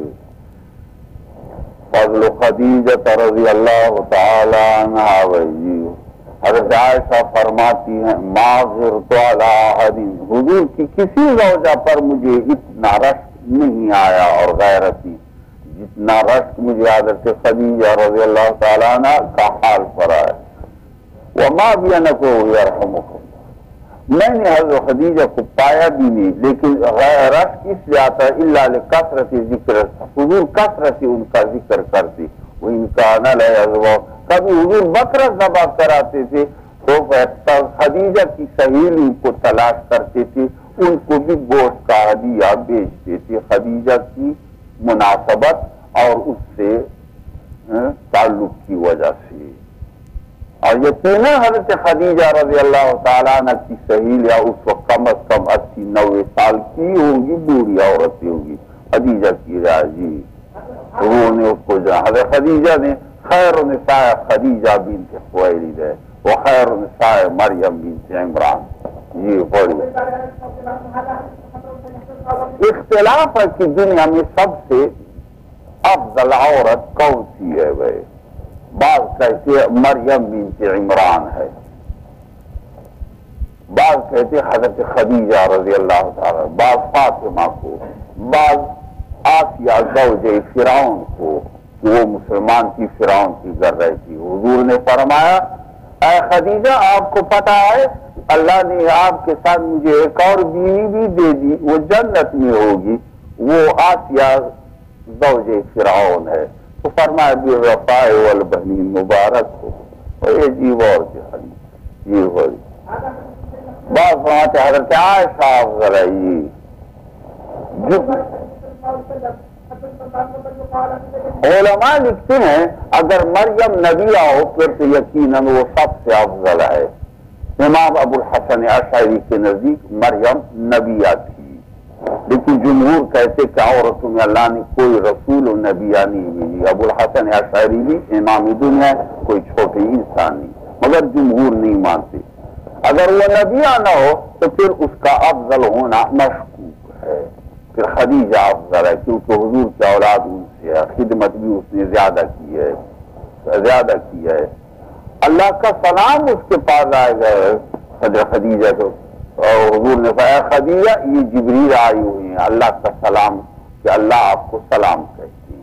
فضل خدیجہ رضی اللہ تعالی عنہ بھائی حضرت عائشہ فرماتی ہیں معذر تو علی احد حضور کی کسی زوجہ پر مجھے اتنا رشک نہیں آیا اور غیرتی جتنا رشک مجھے حضرت خدیجہ رضی اللہ تعالیٰ عنہ کا حال پر آیا وما بینکو یرحمکم میں نے حضرت خدیجہ کو پایا بھی نہیں لیکن رشک اس لیے آتا ہے الا لکثرت ذکر حضور کثرت ان کا ذکر کرتی وہ ان کا نہ لے کبھی حضور بکرا ذبح کراتے تھے تو خدیجہ کی سہیلی کو تلاش کرتے تھے ان کو بھی گوشت کا ہدیہ بیچتے تھے خدیجہ کی مناسبت اور اس سے تعلق کی وجہ سے اور یقیناً حضرت خدیجہ رضی اللہ تعالیٰ عنہ کی سہیلیاں اس وقت کم از کم اسی نوے سال کی ہوگی بوڑھی عورتیں ہوگی خدیجہ کی راجی حضور نے اس کو جہاں حضرت خدیجہ نے خیر نساء خدیجہ بنت خویلد ہے وخیر نساء مریم بنت عمران یہ پڑھی اختلاف ہے کہ دنیا میں سب سے افضل عورت کون سی ہے بھائی بعض کہتے مریم بنت عمران ہے بعض کہتے حضرت خدیجہ رضی اللہ تعالی بعض فاطمہ کو بعض آسیہ زوج فرعون کو وہ مسلمان کی فرعون کی کر رہی تھی حضور نے فرمایا اے خدیجہ آپ کو پتا ہے اللہ نے آپ کے ساتھ مجھے ایک اور بیوی بھی دے دی وہ جنت میں ہوگی وہ آسیہ زوج فرعون ہے تو فرمایا بی وفاء والبنین مبارک ہو اور یہ جیو اور جہنی یہ ہوئی بات فرماتے حضرت عائشہ افضل ہے یہ علماء لکھتے ہیں اگر مریم نبیہ ہو پھر تو یقیناً وہ سب سے افضل ہے امام ابو الحسن اشعری کے نزدیک مریم نبیہ تھی لیکن جمہور کہتے کہ عورتوں میں اللہ نے کوئی رسول و نبیہ نہیں ملی ابو الحسن اشعری بھی امام دنیا کوئی چھوٹی انسان نہیں مگر جمہور نہیں مانتے اگر وہ نبیہ نہ ہو تو پھر اس کا افضل ہونا مشکوک ہے پھر خدیجہ افضل ہے کیونکہ حضور کی اولاد ان سے ہے خدمت بھی اس نے زیادہ کی ہے زیادہ کی ہے اللہ کا سلام اس کے پاس آئے گئے حضرت خدیجہ کو اور حضور نے فرمایا خدیجہ یہ جبریل آئی ہوئی ہیں اللہ کا سلام کہ اللہ آپ کو سلام کہتی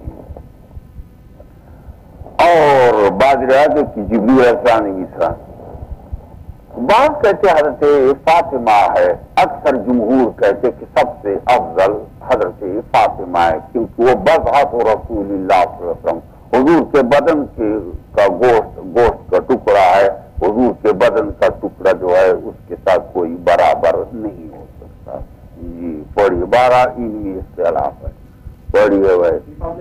ہیں اور بعض روایتوں کی جبریل السلام نے بھی سلام بعض کہتے حضرت فاطمہ ہے اکثر جمہور کہتے کہ سب سے افضل حضرت فاطمہ ہے کیونکہ وہ بضعۃ رسول اللہ صلی اللہ علیہ وسلم حضور کے بدن کے کا گوشت گوشت کا ٹکڑا ہے حضور کے بدن کا ٹکڑا جو ہے اس کے ساتھ کوئی برابر نہیں ہو سکتا جی پڑھیے بارہ علمی اختلاف ہے پڑھیے بھائی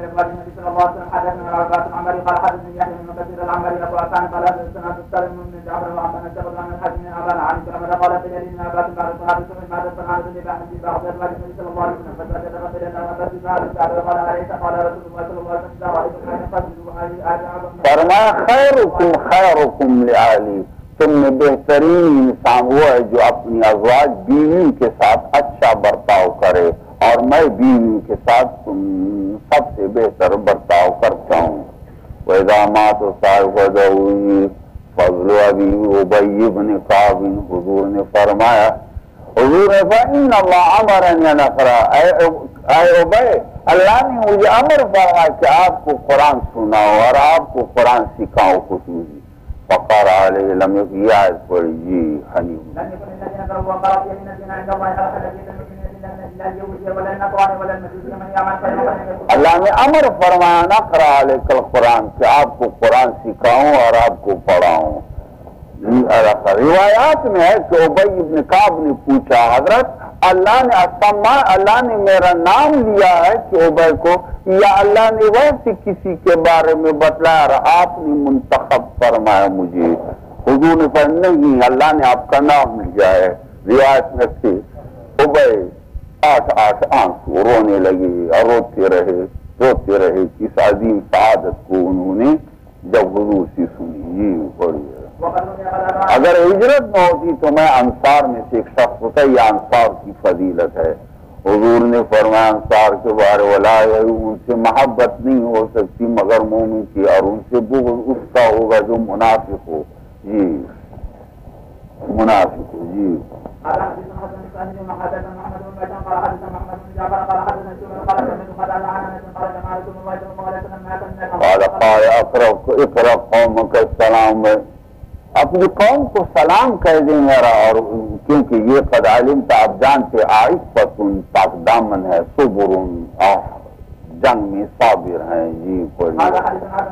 فرمایا خیرکم خیرکم لآلی تم میں بہترین انسان وہ ہے جو اپنی ازواج بیوی کے ساتھ اچھا برتاؤ کرے اور میں بیوی کے ساتھ سب سے بہتر برتاؤ کرتا ہوں وَإِذَا مَاتَ صَاحِبُ فضل ابی ابی بن کعب حضور نے فرمایا حضور نے فَإِنَّ اللَّهَ أَمَرَنِي أَنْ أَقْرَأَ اے ابے اللہ نے مجھے امر فرمایا کہ آپ کو قرآن سناؤ اور آپ کو قرآن سکھاؤ خصوصی فقار علیہ لم یہ آیت پڑھی جی حنی اللہ نے امر فرمایا نہ کرا علیہ القرآن کہ آپ کو قرآن سکھاؤں اور آپ کو پڑھاؤں. روایات میں ہے کہ ابی ابن کعب نے پوچھا حضرت اللہ نے اسما اللہ نے میرا نام لیا ہے کہ ابی کو یا اللہ نے ویسے کسی کے بارے میں بتلایا اور آپ نے منتخب فرمایا مجھے؟ حضور نے فرمایا نہیں اللہ نے آپ کا نام لیا ہے. روایت میں تھی ابی آٹھ آٹھ آنسو رونے لگے اور روتے رہے روتے رہے کس عظیم سعادت کو انہوں نے جب حضور سے سنی. یہ بڑی اگر ہجرت نہ ہوتی تو میں انصار میں سے ایک شخص ہوتا. یہ انصار کی فضیلت ہے. حضور نے فرمایا انصار کے بارے ولا ان سے محبت نہیں ہو سکتی مگر مومن کی اور ان سے بغض اس کا ہوگا جو منافق ہو. جی منافق ہو. جی اقرأ قومک السلام اپنی قوم کو سلام کہہ دیں میرا. اور کیونکہ یہ قد علمت آپ جانتے عائفتن پاک دامن ہے صبرن جنگ میں صابر ہیں. جی پڑھیے.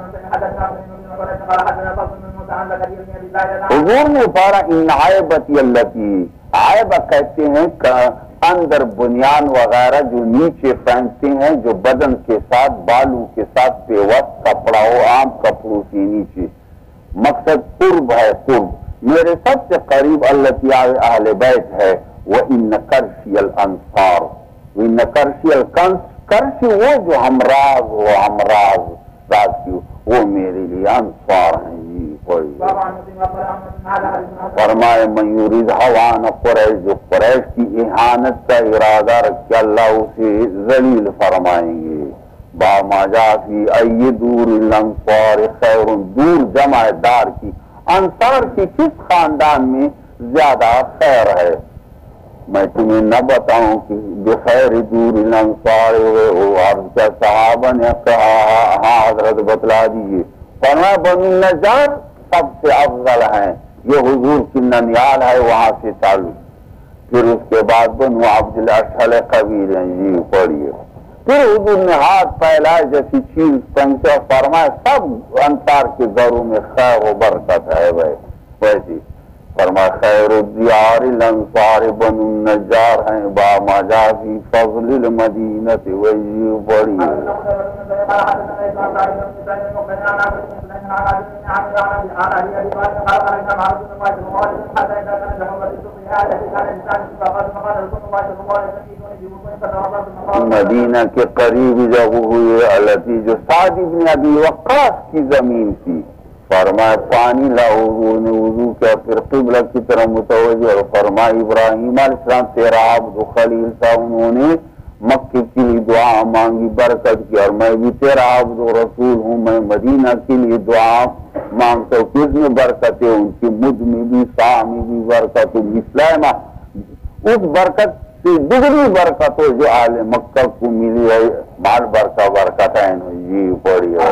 حضور نے پارا ان عائبتی اللتی عائبہ کہتے ہیں اندر بنیان وغیرہ جو نیچے پہنتے ہیں جو بدن کے ساتھ بالوں کے ساتھ بے وقت کپڑا ہو عام کپڑوں کے نیچے. مقصد قرب ہے. قرب میرے سب سے قریب اللتی اہل بیت ہے. وہ ان کرشی الانصار ان کرشی الکنس کرشی وہ جو ہمراز وہ ہمراز راز کی وہ میرے لیے انصار ہیں. جی فرمائے من یرید ہوان قریش جو قریش کی اہانت کا ارادہ رکھ کے اللہ اسے ذلیل فرمائیں گے. با ما جا فی ای دور الانصار خیر دور جمع دار کی انصار کی کس خاندان میں زیادہ خیر ہے. میں تمہیں نہ بتاؤں کہ بخیر دور الانصار ہوئے ہو. عرض کیا صحابہ نے کہا ہاں حضرت بتلا دیجیے. فرمایا بنو نجار سب سے افضل ہیں. یہ حضور کی ننیال ہے وہاں سے تعلق. پھر اس کے بعد بنو عبد الاشحل قبیل ہیں. جی پڑھیے. پھر حضور نے ہاتھ پھیلائے جیسی چیز پہنچا فرمایا سب انصار کے گھروں میں خیر و برکت ہے. بھائی ویسی فرمایا خیر الدیار الانصار بنو النجار ہیں با ما جا فی فضل المدینۃ. وہی بڑی مدینہ کے قریب جب ہوئے التی جو سعد ابن ابی وقاص کی زمین تھی. فرمایا پانی لا. حضور نے وضو کیا پھر قبلہ کی طرف متوجہ اور فرمایا ابراہیم علیہ السلام تیرا عبد خلیل تھا انہوں نے مکے کے لیے دعا مانگی برکت کی اور میں بھی تیرا عبد و رسول ہوں میں مدینہ کے لیے دعا مانگتا ہوں. کس میں برکت ہے ان کی مجھ میں بھی سا میں بھی برکت ہو. اسلام اس برکت سے دوسری برکت ہو جو اہل مکہ کو ملی ہے. مال برکہ برکت ہے. جی پڑھی ہے.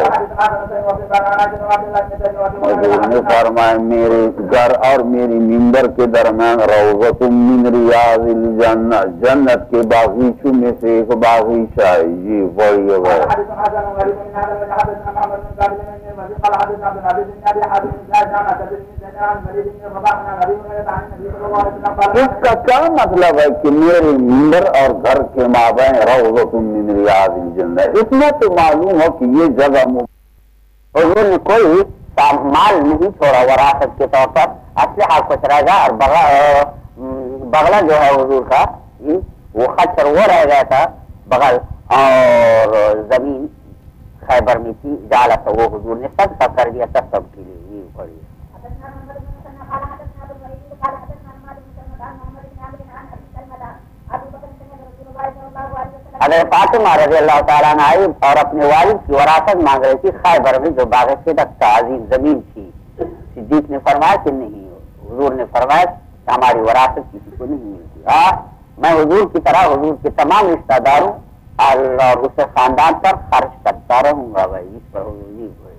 حضور نے فرمایا میرے گھر اور میری منبر کے درمیان روضۃ من ریاض الجنہ جنت کے باغیچوں میں سے ایک باغیچہ ہے. جی پڑھی ہے. اس کا کیا مطلب ہے کہ میرے منبر اور گھر کے مابین روضۃ من ریاض الجنہ. اس میں تو معلوم ہو کہ یہ جگہ حضور نے کوئی مال نہیں چھوڑا وراثت کے طور پر. اسلحہ کچھ رہ گیا اور بغلہ جو ہے حضور کا وہ خچر وہ رہ گیا تھا بغل اور زمین خیبر میں تھی جالا تھا وہ حضور نے سب سب کر دیا سب سب کے لیے. یہ پڑھی حضرت فاطمہ رضی اللہ تعالیٰ عنہ آئی اور اپنے والد کی وراثت مانگ رہی تھی خیبر میں جو باغ صدق کا عظیم زمین تھی. صدیق نے فرمایا کہ نہیں. حضور نے فرمایا کہ ہماری وراثت کسی کو نہیں ملتی. آہ میں حضور کی طرح حضور کے تمام رشتہ داروں اور اسے خاندان پر خرچ کرتا رہوں گا بھائی اس پر حضور ہوئے.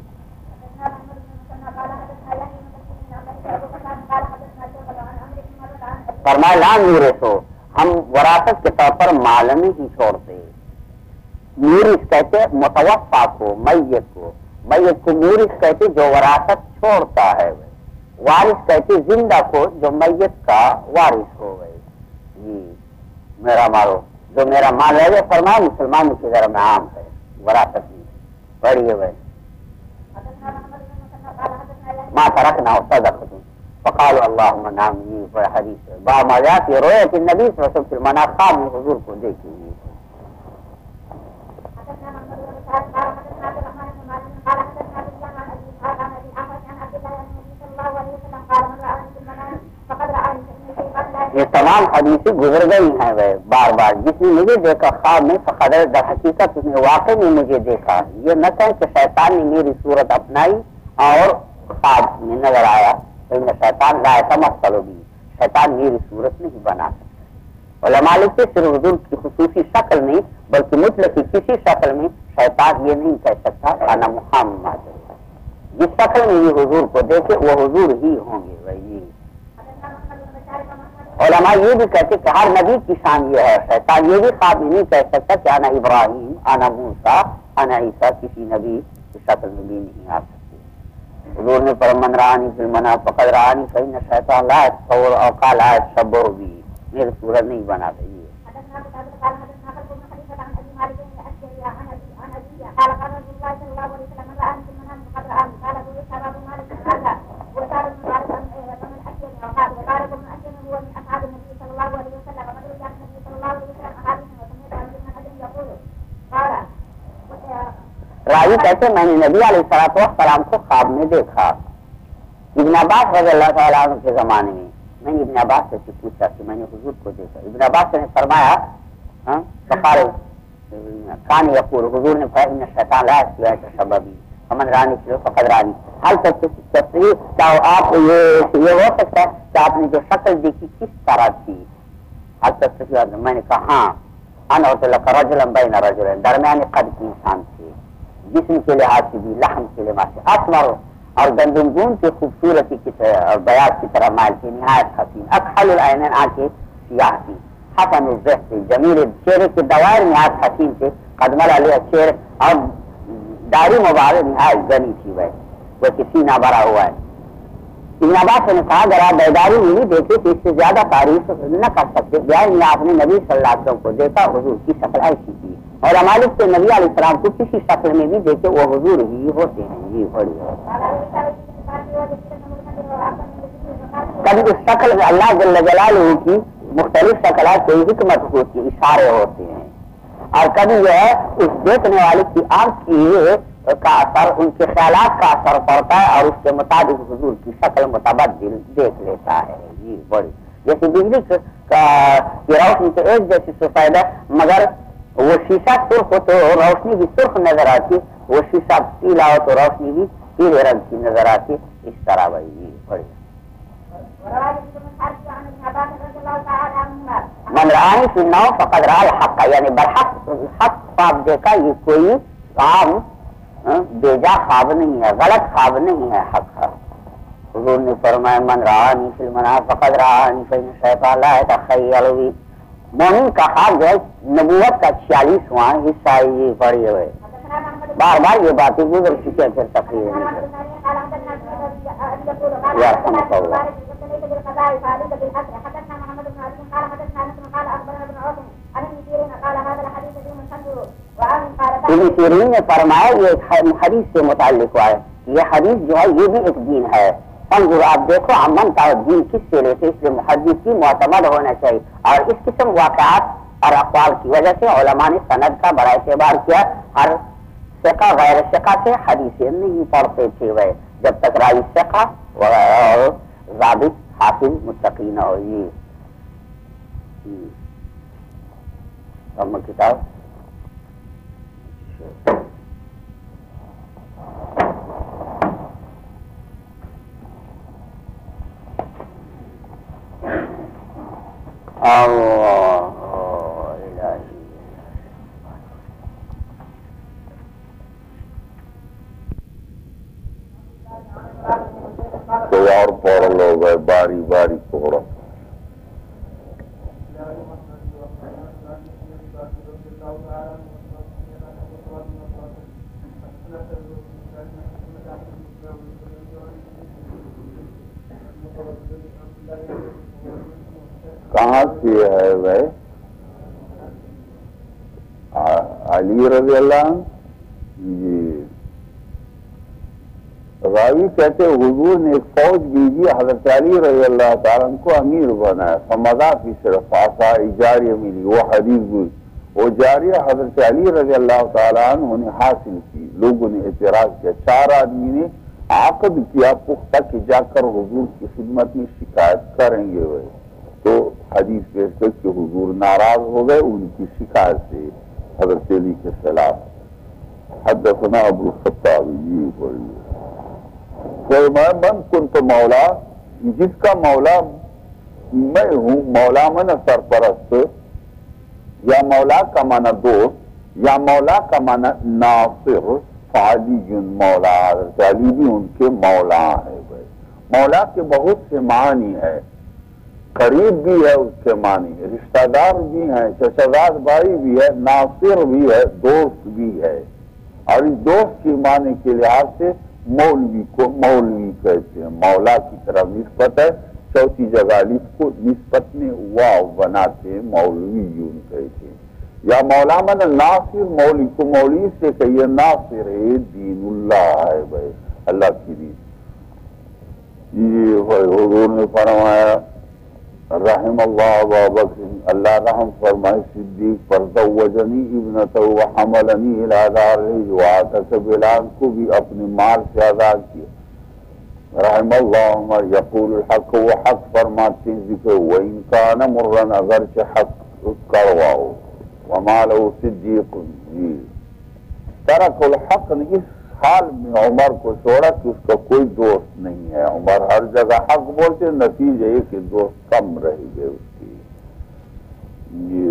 فرمایا لا میرثو، ہم وراثت کے طور پر مال نہیں ہی چھوڑتے. میرث کہتے متوفا کو، میت کو، میت کو میرث کہتے جو وراثت چھوڑتا ہے. وارث کہتے زندہ کو جو میت کا وارث ہو گئے. جی میرا مارو جو میرا مال ہے. فرمایا مسلمانوں کی ذرا میں عام ہے وراثت میں پڑھیے بھائی. ماں ترکنا صدقۃ فقالوا اللهم نعم. یہ حدیث ہے با ماجات یہ روایت نبی صلی اللہ علیہ وسلم مناقب میں حضور کو دیکھی ہوئی. یہ تمام حدیثیں گزر گئی ہیں وہ بار بار. جس نے مجھے دیکھا خواب میں فقد در حقیقت اس نے واقع میں مجھے دیکھا. یہ نہ کہیں کہ شیطان نے میری صورت اپنائی اور خواب میں نظر آیا. شیطان لا يتمثل بی، شیطان میری صورت نہیں بنا سکتا. علماء لکھتے صرف حضور کی خصوصی شکل نہیں بلکہ مطلق کی کسی شکل میں شیطان یہ نہیں کہہ سکتا انا محمد. جس شکل میں یہ حضور کو دیکھے وہ حضور ہی ہوں گے بھائی. علماء یہ بھی کہتے کہ ہر نبی کی شان یہ ہے. شیطان یہ بھی خواب میں نہیں کہہ سکتا کہ انا ابراہیم، انا موسیٰ، انا عیسیٰ. کسی نبی کی شکل میں بھی نہیں آ سکتی. حضور نے فرمایا من رآنی فی المنام فقد رآنی فإن الشیطان لا يتصور او قال لا يتشبه بی. میری صورت نہیں بنا رہی ہے. راوی کہتے میں نے نبی علیہ الصلوۃ والسلام کو خواب میں دیکھا. ابن عباس رضی اللہ تعالیٰ عنہ کے زمانے میں میں نے ابن عباس سے پوچھا کہ میں نے حضور کو دیکھا. ابن عباس نے فرمایا فقال کان یقول، حضور نے فرمایا ان الشیطان لا يتشبه بی فمن رآنی فقد رآنی. حل تصریح کیا آپ یہ یہ ہو سکتا ہے کہ آپ نے جو شکل دیکھی کس طرح تھی؟ حل تصریح میں نے کہا ہاں انا ارسلک رجلا بین رجلین، درمیان قد کی انسان تھے، جسم کے لحاظ سے بھی لحم کے لحاظ سے اسمر اور گندمگون کی خوبصورتی کی طرح اور بیاض کی طرح مائل کی، نہایت حسین. اکحل العینین، آنکھیں سیاہ تھی. حسن الزہد، جمیل چہرے کے دوائر نہایت حسین تھے. قدمل علیہ چہرے اور داڑھی مبارک نہایت گنی تھی. وہ وہ کسی نہ بھرا ہوا ہے. ابن عباس نے کہا اگر آپ بیداری نہیں دیکھے تو اس سے زیادہ تعریف نہ کر سکتے. بیان آپ نے نبی صلی اللہ علیہ وسلم کو دیکھا، حضور کی شکل ایسی تھی. اور مالک کے نبی علیہ السلام کو کسی شکل میں بھی دیکھے وہ حضور ہی ہوتے ہیں. جی بڑی کبھی اس شکل میں اللہ جل جلالہ کی مختلف شکلات کوئی حکمت ہوتی ہے، اشارے ہوتے ہیں. اور کبھی جو ہے اس دیکھنے والے کی آنکھ کی کا اثر ان کے خیالات کا اثر پڑتا ہے اور اس کے مطابق حضور کی شکل متبدل دیکھ لیتا ہے. جی بڑی جیسے بجلی کی روشنی تو ایک جیسی سفید ہے مگر وہ شیشہ سرخ ہو تو روشنی بھی سرخ نظر آتی، وہ شیشہ پیلا ہو تو روشنی بھی پیلے رنگ کی نظر آتی. اس طرح بھائی جی بڑی من رآنی فی النوم فقد رأى الحق، یعنی برحق حق خواب دیکھا. یہ کوئی عام بیجا خواب نہیں ہے، غلط خواب نہیں ہے، حق ہے. حضور نے فرمایا من رآنی فی المنام فقد رآنی فإن الشیطان لا يتخیل بی. مومن کا خواب جو ہے نبوت کا چھیالیسواں حصہ یہ پڑھی ہوئے. بار بار یہ باتیں گزر چکی ہیں. پھر تقریر ابن سیرین نے فرمایا یہ حدیث سے متعلق ہوا ہے. یہ حدیث جو ہے یہ بھی ایک دین ہے. انظر آپ دیکھو امن کا دین کس سے لیتے، اس لیے محدث کی معتمد ہونا چاہیے. اور اس قسم واقعات اور اقوال کی وجہ سے علماء نے سند کا بڑا اعتبار کیا. ہر ثقہ غیر ثقہ سے حدیثیں نہیں پڑھتے تھے وہ جب تک راوی ثقہ اور ضابط حافظ متقی نہ ہو. یہ کتاب اللہ بھائی باری باری توڑا کہاں سے ہے بھائی؟ علی رضی اللہ عنہ جی راوی کہتے حضور نے ایک فوج بھیجی، حضرت علی رضی اللہ تعالیٰ عنہ کو امیر بنایا، فمضا فی صرف آسا جاریہ ملی، وہ حدیث ہوئی وہ جاریہ حضرت علی رضی اللہ تعالیٰ عنہ نے حاصل کی۔ لوگوں نے اعتراض کیا، چار آدمی نے عقد کیا پختہ کہ جا کر حضور کی خدمت میں شکایت کریں گے وہ، تو حدیث پیش کر کہ حضور ناراض ہو گئے ان کی شکایت سے حضرت علی کے خلاف۔ حدثنا ابو الخطاب جی بولیے فرمایا من کنت مولا، جس کا مولا میں ہوں، مولا من سرپرست، یا مولا کا معنی دوست، یا مولا کا معنی ناصر، فعلی مولا حضرت علی بھی ان کے مولا ہے۔ بھائی مولا کے بہت سے معنی ہے، قریب بھی ہے اس کے معنی، رشتہ دار بھی ہیں، چچاداد بھائی بھی ہے، ناصر بھی ہے، دوست بھی ہے، اور اس دوست کی معنی کے لحاظ سے مولوی کو مولوی کہتے ہیں، مولا کی طرف نسبت ہے، چوتھی جگہ لکھ کو نسبت میں واو بناتے ہیں، مولوی یوں کہتے ہیں، یا مولا من ناصر، مولوی کو مولوی سے کہیے، ناصر ہے دین اللہ ہے بھائی، اللہ کی دین۔ یہ حضور نے فرمایا رحم اللہ ابا بکر، اللہ رحم فرمائے صدیق پر، زوجنی ابنتہ وحملنی الی دارہ وآتک بلال کو بھی اپنے مال سے ادا کیا۔ رحم اللہ عمر یقول الحق، وہ حق فرماتے ہیں ذکر، وَإِن كَانَ مُرًّا، اگرچہ حق کڑوا ہو، وَمَا لَهُ صِدِّيقٌ، جی ترک الحق نے اس حال میں عمر کو چھوڑا کہ اس کا کوئی دوست نہیں ہے، عمر ہر جگہ حق بولتے، نتیجہ یہ کہ دوست کم رہ گئے اس کی۔ یہ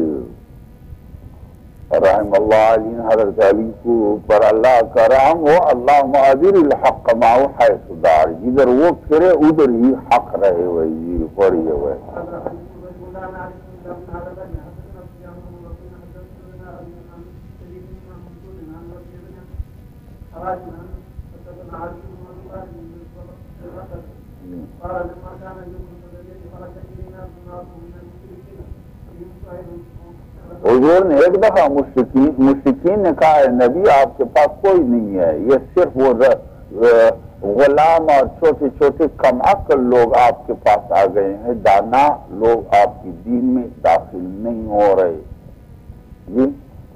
رحم اللہ علی، حضرت علی کو پر اللہ کا رحم ہو، اللہم اذر الحق معه حیث دار، جدھر وہ پھرے ادھر ہی حق رہے ہوئے، جی پڑھیے ہوئے۔ حضور نے ایک دفعہ مشرکین مشرکین نے کہا ہے نبی آپ کے پاس کوئی نہیں ہے، یہ صرف وہ غلام اور چھوٹے چھوٹے کم عقل لوگ آپ کے پاس آ گئے ہیں، دانا لوگ آپ کی دین میں داخل نہیں ہو رہے۔ جی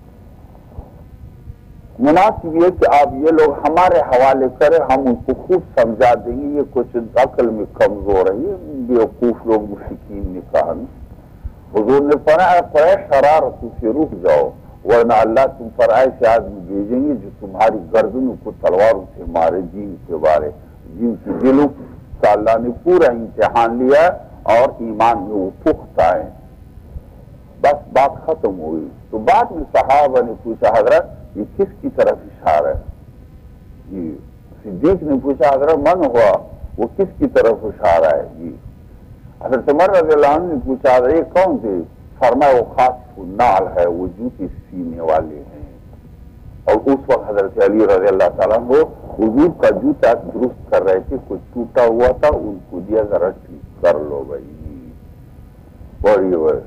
مناسب یہ کہ آپ یہ لوگ ہمارے حوالے کریں، ہم ان کو خوب سمجھا دیں گے، یہ کچھ عقل میں کمزور ہے، یہ بیوقوف لوگ مشرکین نے کہا۔ حضور نے فرمایا قریش شرارت سے رک جاؤ، ورنہ اللہ تم پر ایسے آدمی بھیجیں گے جو تمہاری گردنوں کو تلواروں سے مارے، دین کے بارے، جن کی دلوں کا اللہ نے پورا امتحان لیا اور ایمان میں وہ پختہ ہیں۔ بس بات ختم ہوئی۔ تو بعد میں صحابہ نے پوچھا حضرت یہ کس کی طرف اشارہ ہے؟ جی صدیق نے پوچھا حضرت من ہوا وہ کس کی طرف اشارہ ہے؟ جی حضرت عمر رضی اللہ عنہ نے پوچھا حضرت یہ کون تھے؟ فرمایا وہ خاص نال ہے، وہ جوتی سینے والے ہیں، اور اس وقت حضرت علی رضی اللہ تعالیٰ وہ حضور کا جوتا درست کر رہے تھے، کچھ ٹوٹا ہوا تھا، ان کو دیا ذرا ٹھیک کر لو بھائی۔ بڑی ہوئے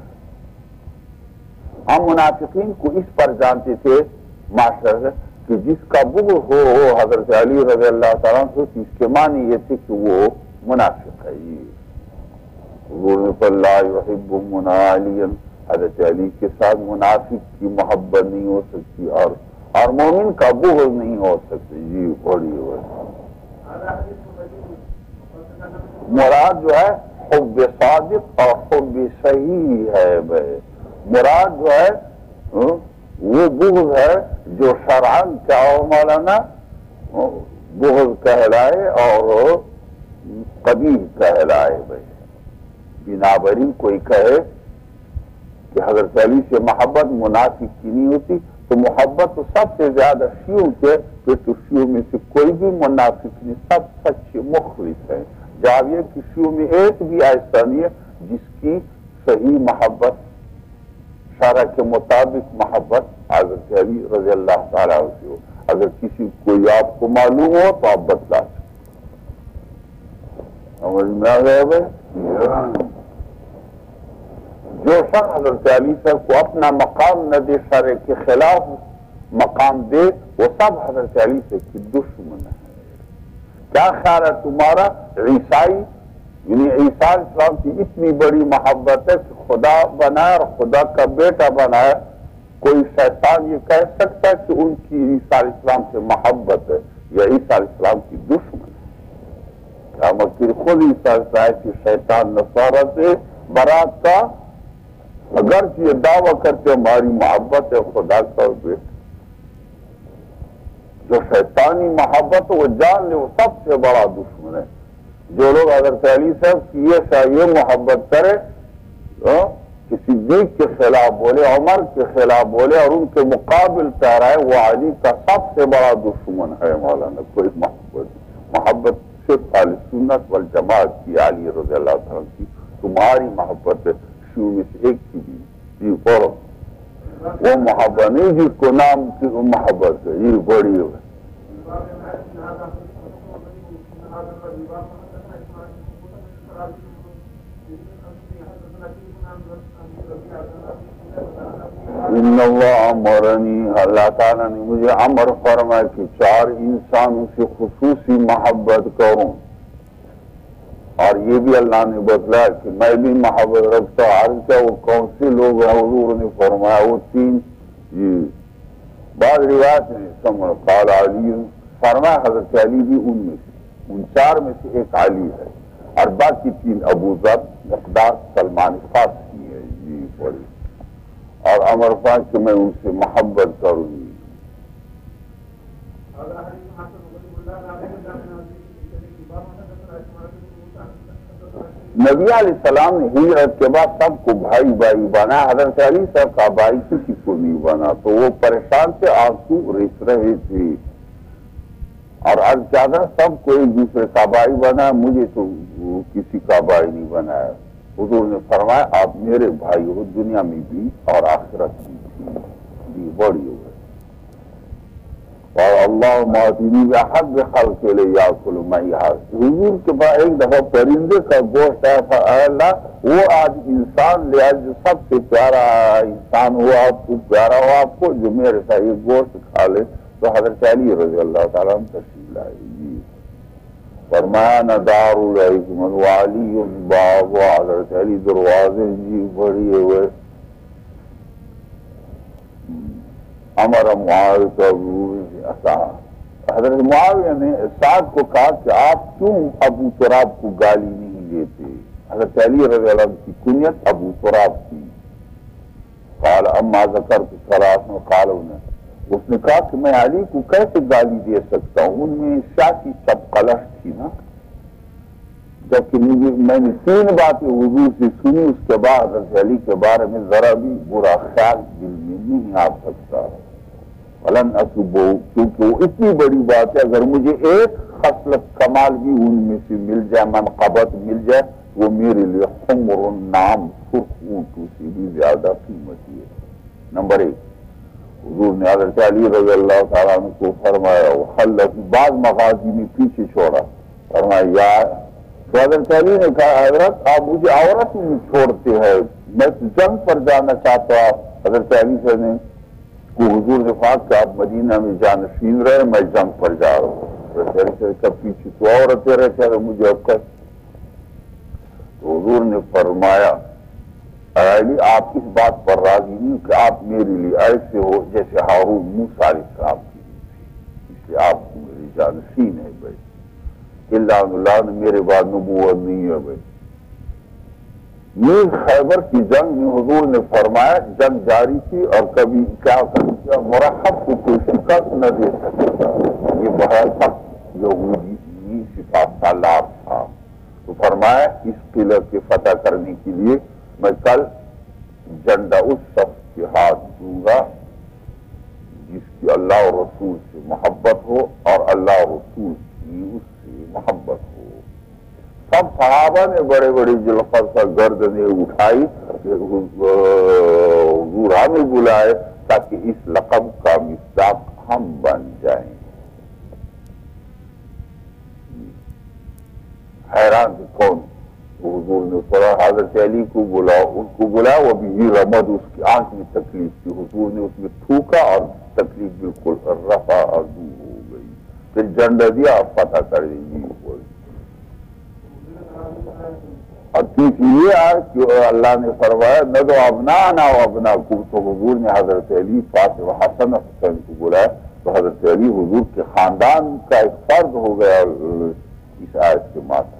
ہم منافقین کو اس پر جانتے تھے معاشرے کہ جس کا بغض ہو ہو حضرت علی رضی اللہ تعالیٰ سے، اس کے معنی یہ تھے کہ وہ منافق ہے۔ حضور صلی اللہ یحب علی، حضرت علی کے ساتھ منافق کی محبت نہیں ہو سکتی، اور اور مومن کا بغض نہیں ہو سکتی۔ جی بڑی ہوئے مراد جو ہے حب صادق اور حب صحیح ہے بھائی، مراد جو ہے وہ بغض ہے جو شرعاً کیا ہو مولانا بغض کہلائے اور قبیح کہلائے بھائی۔ بنابراین کوئی کہے کہ حضرت علی سے محبت منافق کی نہیں ہوتی، تو محبت تو سب سے زیادہ شیعوں کے، پھر تو شیعوں میں سے کوئی بھی منافق نہیں، سب سچے مخلص ہیں، جاویہ کی شیعوں میں ایک بھی ایسا نہیں ہے جس کی صحیح محبت شرع کے مطابق محبت حضرت علی رضی اللہ تعالیٰ سے ہو. اگر کسی کوئی آپ کو معلوم ہو تو آپ بتلا سکتے. سمجھ میں آ گیا بھائی؟ جو شخص حضرت علی صاحب کو اپنا مقام نہ دے، شرع کے خلاف مقام دے، وہ سب حضرت علی سے کی دشمن ہے. کیا خیال ہے تمہارا؟ عیسائی یعنی عیسیٰ علیہ السلام کی اتنی بڑی محبت ہے کہ خدا بنایا اور خدا کا بیٹا بنایا. کوئی شیطان یہ کہہ سکتا ہے کہ ان کی عیسیٰ علیہ السلام سے محبت ہے یا عیسیٰ علیہ السلام کی دشمن ہے؟ کیا مگر خود عیسیٰ علیہ السلام کی شیطان نصارہ سے برات کا اگرچہ یہ دعویٰ کرتے ہماری محبت ہے خدا کا بیٹا. جو شیطانی محبت وہ جان لے وہ سب سے بڑا دشمن ہے. جو لوگ حضرت علی صاحب کی یہ چاہیے محبت کرے، کسی دیکھ کے خلاف بولے، عمر کے خلاف بولے اور ان کے مقابل ٹھہرائے، وہ علی کا سب سے بڑا دشمن ہے. مولانا کوئی محبت محبت صرف اہل سنت والجماعت کی علی رضی اللہ تعالیٰ کی. تمہاری محبت شیعوں میں سے ایک کی بھی جی فورو وہ محبت نہیں جس کو نام کی محبت ہے یہ بڑی ہے. ان اللہ امرنی، اللہ تعالیٰ نے مجھے امر فرمایا کہ چار انسانوں سے خصوصی محبت کروں. اور یہ بھی اللہ نے بتلایا کہ میں بھی محبت رکھتا ہوں. عرض کیا وہ کون سے لوگ ہیں؟ حضور نے فرمایا وہ تین. جی بعض روایت نے سمجھ قال علی، فرمایا حضرت علی بھی ان میں سے، ان چار میں سے ایک علی ہے اور باقی تین ابو ذر، مقداد، سلمان فارسی ہے. جی بڑی اور امر پاک کہ میں ان سے محبت کروں گی. نبی علیہ السلام نے ہجرت کے بعد سب کو بھائی بھائی بنا. حضرت علی صاحب کا بھائی کسی کو نہیں بنا تو وہ پریشان سے آنسو رس رہے تھے اور اب زیادہ سب کو ایک دوسرے کا بھائی بنا، مجھے تو کسی کا بھائی نہیں بنایا. حضور نے فرمایا آپ میرے بھائی ہو دنیا میں بھی اور آخرت میں بھی. بڑی ہو گئی. اور اللہ معتنی بحق خلق کے لیے یاکل میہا. حضور کے بعد ایک دفعہ پرندے کا گوشت آیا تھا. اے اللہ وہ آج انسان لے آج جو سب سے پیارا انسان ہو آپ کو، پیارا ہو آپ کو، جو میرے ساتھ یہ گوشت کھا لے. تو حضرت علی رضی اللہ تعالیٰ عنہ تشریف لائے. جی فرمایا ندار الحکمت وعلی باب، حضرت علی دروازے جی بڑی ہوئے. امر معاویہ کا حضرت معاویہ نے سعد کو کہا کہ آپ کیوں ابو تراب کو گالی نہیں دیتے؟ حضرت علی رضی اللہ عنہ کی کنیت ابو تراب کی. قال اما ذکرت ثلاثا، قال انہیں اس نے کہا کہ میں علی کو کیسے گالی دے سکتا ہوں، ان میں سیاسی چپقلش تھی نا. جبکہ مجھے میں نے تین باتیں حضور سے سنی، اس کے بعد حضرت علی کے بارے میں ذرا بھی برا خیال دل میں نہیں آ سکتا. فلن اسبو، کیونکہ وہ اتنی بڑی بات ہے، اگر مجھے ایک خصلت کمال بھی ان میں سے مل جائے، منقبت مل جائے، وہ میرے لیے حمر نام سرخ اونٹوں سے بھی زیادہ قیمتی ہے. نمبر ایک، حضور نے حضرت علی رضی اللہ تعالیٰ عنہ کو فرمایا وہ خلت بعض مغازی میں پیچھے چھوڑا. فرمایا یا تو حضرت علی نے کہا حضرت آپ مجھے عورت میں چھوڑتے ہیں، میں تو جنگ پر جانا چاہتا ہوں. حضرت علی سے نے کو حضور نے کہا کہ آپ مدینہ میں جانشین رہے، میں جنگ پر جا رہا ہوں. حضرت علی سے کب پیچھے تو عورتیں رہتے ہیں مجھے اب کر. تو حضور نے فرمایا علی آپ اس بات پر راضی نہیں کہ آپ میرے لیے ایسے ہو جیسے ہارون موسیٰ علیہ السلام کی تھی، اس لیے آپ کو میری جانشین ہے. بھائی اللہ اللہ نے میرے بعد نبوت نہیں ہے. بھائی یہ خیبر کی جنگ میں حضور نے فرمایا جنگ جاری تھی اور کبھی کیا کیا مرحب کو کوئی شکست نہ دے سکتا. یہ بہت سخت یہودی صفات کا لاب تھا. تو فرمایا اس قلعے کے فتح کرنے کے لیے میں کل جھنڈا اس شخص کے ہاتھ دوں گا جس کی اللہ اور رسول سے محبت ہو اور اللہ اور رسول کی اس سے محبت ہو. سب صحابہ نے بڑے بڑی جلفہ گردنیں اٹھائی، حضور ہمیں بلائے تاکہ اس لقب کا مصداق ہم بن جائیں۔ حیران کہ کون؟ حضور نے فرمایا حضرت علی کو بلاؤ، ان کو بلایا، وہ بھی رمد، اس کی آنکھ میں تکلیف تھی، حضور نے اس میں تھوکا اور تکلیف بالکل رفع اور دور ہو گئی، پھر جھنڈا دیا اور فتح کر دی۔ اور ٹھیک یہ ہے کہ اللہ نے فرمایا نہ تو ابنا نہ ابنا کو، تو حضور نے حضرت علی فاطمہ حسن حسین کو بلایا، تو حضرت علی حضور کے خاندان کا ایک فرد ہو گیا اس آیت کے ماتحت۔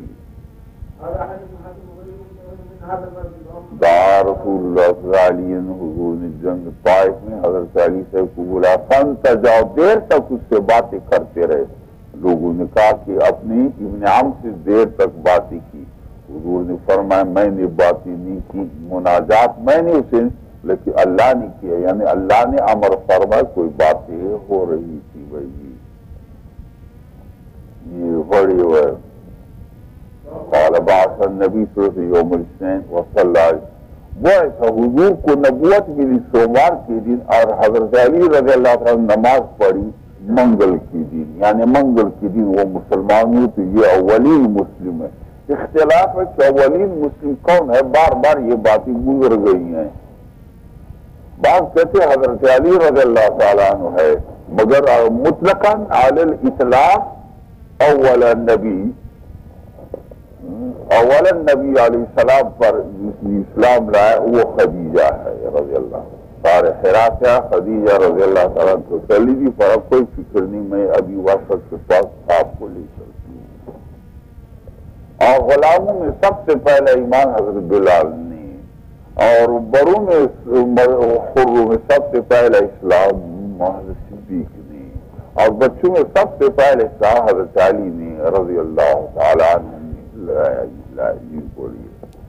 دعا رسول اللہ صلی اللہ علیہ وسلم، حضور نے جنگ طائف میں حضرت علی سے کو بلایا، فانتجاؤ، دیر تک اس سے باتیں کرتے رہے۔ لوگوں نے کہا کہ اپنی ابن عم سے دیر تک باتیں کی، حضور نے فرمایا میں نے باتیں نہیں کی، مناجات میں نے اسے، لیکن اللہ نے کیا، یعنی اللہ نے امر فرمایا، کوئی باتیں ہو رہی تھی بھائی، یہ بڑی ہوئے۔ قال بعث النبی صلی اللہ علیہ وسلم یوم الاثنین وصلی علیہ، وہ ایسا حضور کو نبوت ملی سوموار کے دن، اور حضرت علی رضی اللہ عنہ نماز پڑھی منگل کی دن، یعنی منگل کی دن وہ مسلمان ہوئی، تو یہ اولین مسلم ہے۔ اختلاف ہے کہ اولین مسلم کون ہے، بار بار یہ باتیں گزر گئی ہیں، بعض کہتے حضرت علی رضی اللہ تعالیٰ عنہ ہے، مگر مطلقاً علی الاطلاق اول نبی، اول نبی علیہ السلام پر جس نے اسلام لایا وہ خدیجہ ہے رضی اللہ، سارے حراکہ خدیجہ رضی اللہ تعالیٰ کو چلی بھی فرق کوئی فکر نہیں، میں ابھی واسط کے پاس آپ کو لے چلتی ہوں۔ اور غلاموں میں سب سے پہلے ایمان حضرت بلال نے، اور بڑوں میں خروں میں سب سے پہلے اسلام حضرت صدیق نے، اور بچوں میں سب سے پہلے اسلام حضرت علی نے رضی اللہ تعالیٰ عنہ نے لایا۔ جی بولیے۔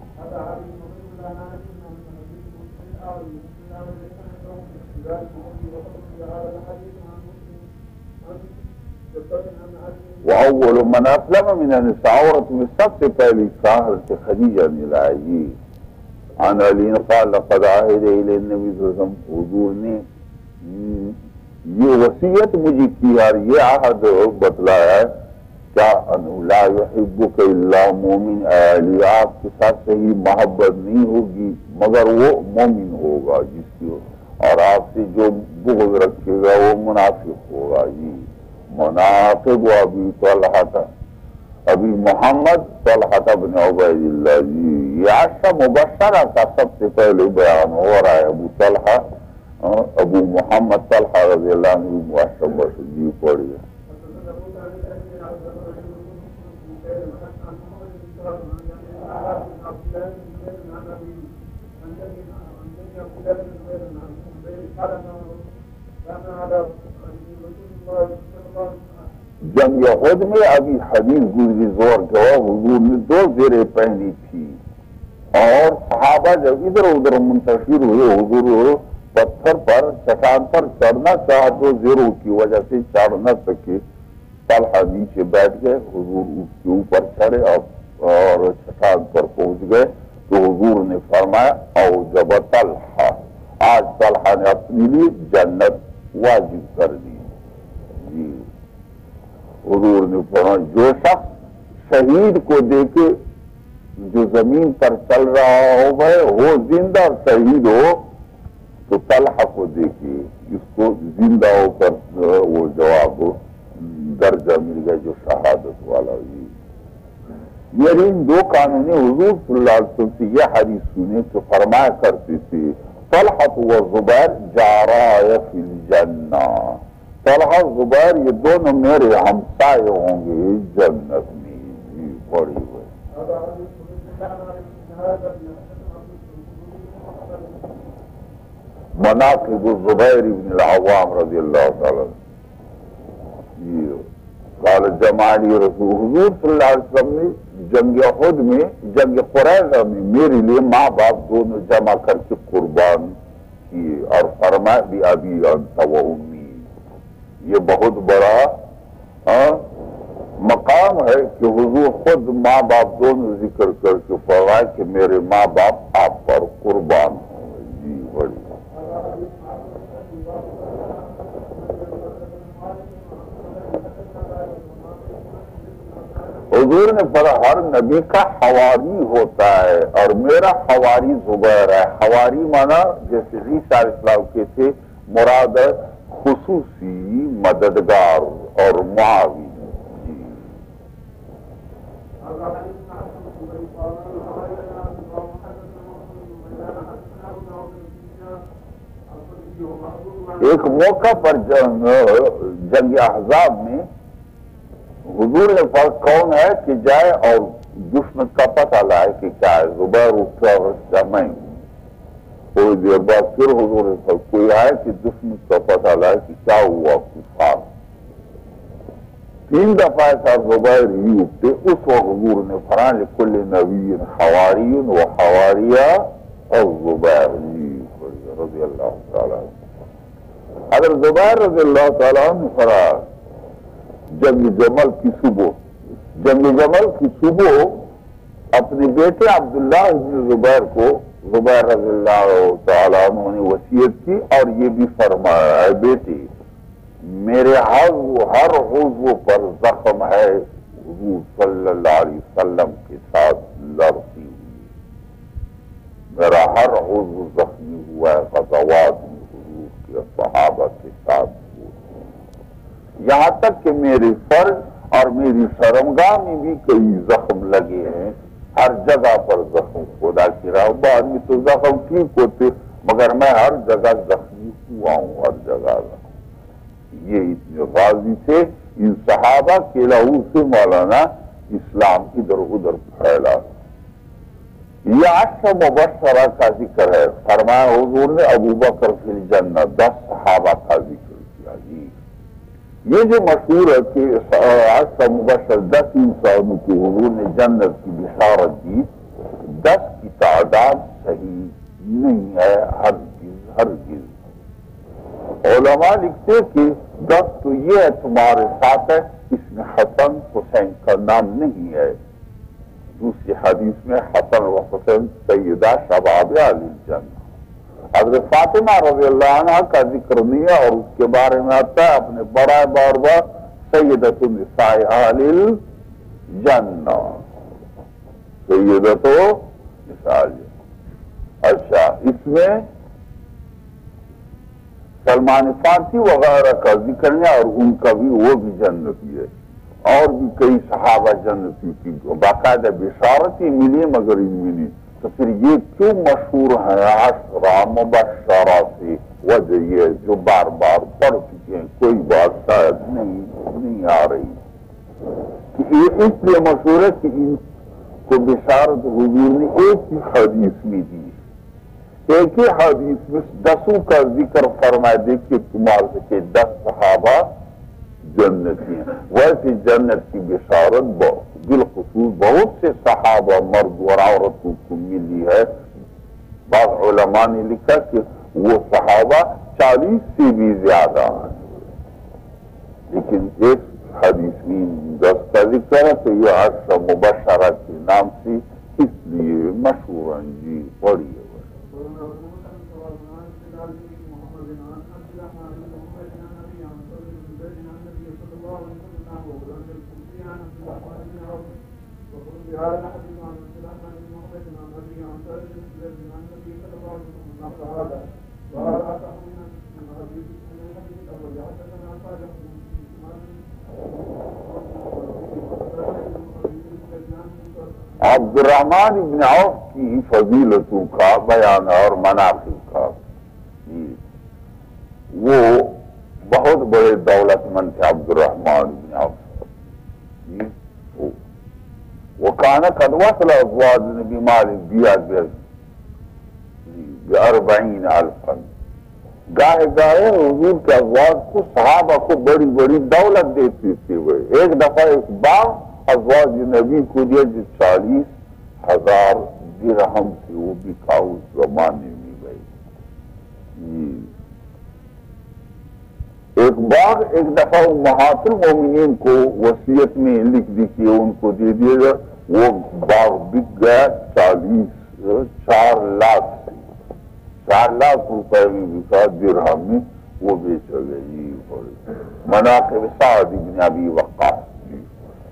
وَأَوَّلُ مَنْ أَسْلَمَ مِنَ النِّسَاءِ، عورت میں سب سے پہلی اسلام حضرت خدیجہ نے لائی۔ عن علی قال لقد عهد إلى النبي صلی اللہ علیہ وسلم، حضور نے یہ وصیت مجھے کی اور یہ عہد بتلایا ہے، کیا انہو لا يحبک الا مومن، اے علی آپ کے ساتھ صحیح محبت نہیں ہوگی مگر وہ مومن ہوگا جس کی، اور آپ سے جو بغض رکھے گا وہ منافق ہوگا۔ جی منافق و ابی طلحہ، ابھی محمد طلحہ بن عبید اللہ، جی یہ عشرہ مبشرہ کا سب سے پہلے بیان ہو رہا ہے، ابو طلحہ ابو محمد طلحہ رضی اللہ عنہ عشرہ مبشرہ، جی پڑھیے۔ جنگ احد میں ابھی حدیث گزری زور گوا، حضور نے دو زیریں پہنی تھی، اور صحابہ جب ادھر ادھر منتشر ہوئے، حضور پتھر پر چٹان پر چڑھنا چاہا تو زیروں کی وجہ سے چڑھ نہ سکے، طلحہ نیچے بیٹھ گئے، حضور اس کے اوپر چڑھے اور چٹان پر پہنچ گئے، تو حضور نے فرمایا اوجب طلحہ، آج طلحہ نے اپنے لیے جنت واجب کر دی۔ جی حضور نے فرمایا جو شخص شہید کو دیکھے جو زمین پر چل رہا ہو گئے وہ زندہ شہید ہو، تو طلحہ کو دیکھے اس کو زندہ ہو کر وہ جواب درجہ مل گیا جو شہادت والا ہوئی۔ میرے ان دو قانونی حضور صلی اللہ علیہ وسلم سے یہ حدیث سنے تو فرمایا کرتے تھے طلحہ و زبیر جارائے فی الجنہ، طلحہ زبیر یہ دونوں میرے ہمسائے ہوں گے جنت میں۔ جی بڑی ہوئے۔ مناقب الزبیر بن العوام رضی اللہ تعالی جی قال جمالی رسول، حضور صلی اللہ علیہ وسلم نے جنگ احد میں جنگ قریظہ میں میرے لیے ماں باپ دونوں جمع کر کے قربان کیے، اور فرمایا بھی ابی انت و امی، یہ بہت بڑا مقام کلام ہے کہ حضور خود ماں باپ دونوں ذکر کر کے فرمائے کہ میرے ماں باپ آپ پر قربان ہوں. جی بڑی حضور نے فرمایا ہر نبی کا حواری ہوتا ہے اور میرا حواری زبیر ہے. حواری مانا جیسے عیسیٰ علیہ السلام کے تھے، مراد ہے خصوصی مددگار اور معاون. جی ایک موقع پر جنگ احزاب میں حضور نے فرق کون ہے کہ جائے اور دشمن کا پتہ لائے کہ کیا ہے. زبیر اٹھا اور کیا میں تھوڑی دیر بعد پھر حضور نے فرق کوئی آئے کہ دشمن کا پتہ لائے کہ کیا ہوا کفار. تین دفعہ ایسا زبیر ہی اٹھتے. اس وقت حضور نے فرمایا لکل نبی حواری و حواریہ اور زبیر. جی رضی اللہ تعالیٰ. حضرت زبیر رضی اللہ تعالیٰ نے فرمایا جنگ جمل کی صبح جنگ جمل کی صبح اپنے بیٹے عبداللہ بن زبیر کو زبیر رضی اللہ تعالیٰ عنہ نے وصیت کی اور یہ بھی فرمایا ہے بیٹے میرے حضو ہر حضو پر زخم ہے حضور صلی اللہ علیہ وسلم کے ساتھ لڑتی ہوئی. میرا ہر حضو زخمی ہوا ہے غزوات میں حضور کے صحابہ کے ساتھ. یہاں تک کہ میرے فرض اور میری شرمگاہ میں بھی کئی زخم لگے ہیں. ہر جگہ پر زخم خدا کی راہ. بعد میں تو زخم ٹھیک ہوتے مگر میں ہر جگہ زخمی ہوا ہوں. ہر جگہ یہ اتنے غازی تھے. ان صحابہ کے لہو سے مولانا اسلام ادھر ادھر پھیلا. یہ عشر مبشرہ کا ذکر ہے. فرمایا حضور نے ابو بکر فی الجنہ دس صحابہ کا ذکر کیا. جی یہ جو مشہور ہے کہ عشر مبشر دس انسانوں کو حضور نے جنت کی بشارت دی. دس کی تعداد صحیح نہیں ہے ہرگز ہرگز. علماء لکھتے کہ دس تو یہ ہے تمہارے ساتھ ہے. اس میں حسن حسین کا نام نہیں ہے. دوسری حدیث میں حسن و حسین سیدہ شباب اہل الجنہ. حضرت فاطمہ رضی اللہ عنہ کا ذکر نہیں ہے اور اس کے بارے میں آتا ہے اپنے بڑا بار بار سیدۃ النساء اہل الجنہ. سیدۃ النساء. اچھا اس میں سلمان فارسی وغیرہ کا ذکر ہے اور ان کا بھی وہ بھی جنتی ہے. اور بھی کئی صحابہ جنتی کی باقاعدہ بشارت ہی ملی مگر ان میں نہیں. تو پھر یہ کیوں مشہور ہے عشرہ مبشرہ سے؟ وجہ یہ جو بار بار پڑھ چکے ہیں کوئی بات شاید نہیں نہیں آ رہی کہ یہ اس لیے مشہور ہے کہ ان کو بشارت حضور نے ایک ہی حدیث میں دی. ایک ہی حدیث میں دسوں کا ذکر فرمائے دیکھیے تمہارے سے دس صحابہ جنتی ہیں. ویسے جنت کی بشارت بالخصوص بہت سے صحابہ مرد اور عورتوں کو ملی ہے. بعض علماء نے لکھا کہ وہ صحابہ چالیس سے بھی زیادہ ہیں لیکن ایک حدیث میں دس کا ذکر ہے تو یہ عشر مبشرہ کے نام سے اس لیے مشہور ہیں. جی پڑھیے. عبد الرحمن بن عوف کی فضیلتوں کا بیان اور مناقب کا. وہ بہت بڑے دولت مند تھے عبد الرحمن بن عوف. وہ کانا قد وصل ازواج نبی مالک دیا گیا اربعین الفا. گاہے گاہے حضور کے ازواج کو صحابہ کو بڑی بڑی دولت دیتے تھے. وہ ایک دفعہ ایک باغ ازواج نبی کو دیا جو چالیس ہزار درہم سے وہ بھی تھا اس زمانے میں. بھائی ایک باغ ایک دفعہ امہات المومنین کو وصیت میں لکھ دیجیے ان کو دے دیے گا، وہ باغ بک گیا چالیس چار لاکھ سے چار لاکھ روپے میں بکا درہم میں، وہ بیچ گئے جی مناقب سعد بن ابی وقاص جی۔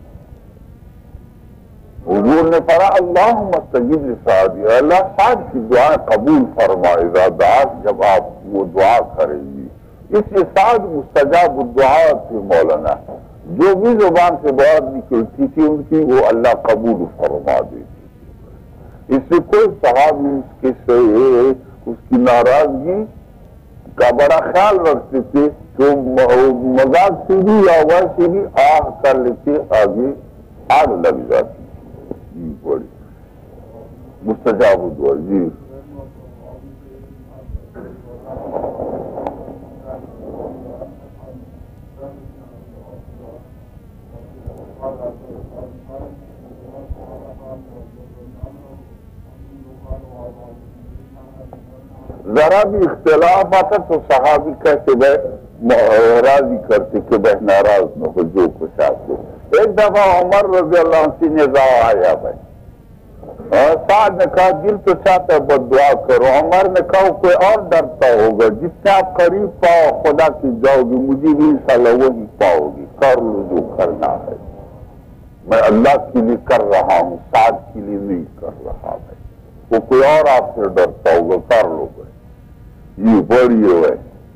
حضور نے فرمایا اللہم استجب لسعد، اللہ سعد کی دعا قبول فرما اذا دعاک، جب آپ وہ دعا کریں گی۔ اس لیے سعد مستجاب الدعا تھے مولانا، جو بھی زبان سے بات نکلتی تھی ان کی وہ اللہ قبول فرما دیتی تھی۔ اس سے کوئی صحابی اس کے سے اس کی ناراضگی کا بڑا خیال رکھتے تھے کہ مذاق سے بھی یا ویسے بھی آہ کر لیتے، آگے آگ لگ جاتی جی بڑی مستجاب الدعا جی۔ ذرا بھی اختلاف آتا تو صحابی کہتے بھائی راضی کرتے کہ بھائی ناراض نہ ہو جو کچھ آپ کو۔ ایک دفعہ عمر رضی اللہ عنہ سے نزاع آیا بھائی، سعد نے کہا دل تو چاہتا ہے بد دعا کرو، عمر نے کہا کوئی اور ڈرتا ہوگا، جس سے آپ قریب پاؤ خدا کی جاؤ گی، مجھے بھی انشاءاللہ وہی پاؤ گی، کر لو جو کرنا ہے، میں اللہ کے لیے کر رہا ہوں، سعد کے لیے نہیں کر رہا بھائی، وہ کوئی اور آپ سے ڈرتا ہوگا، کر لو بھائی یہ بڑی ہے۔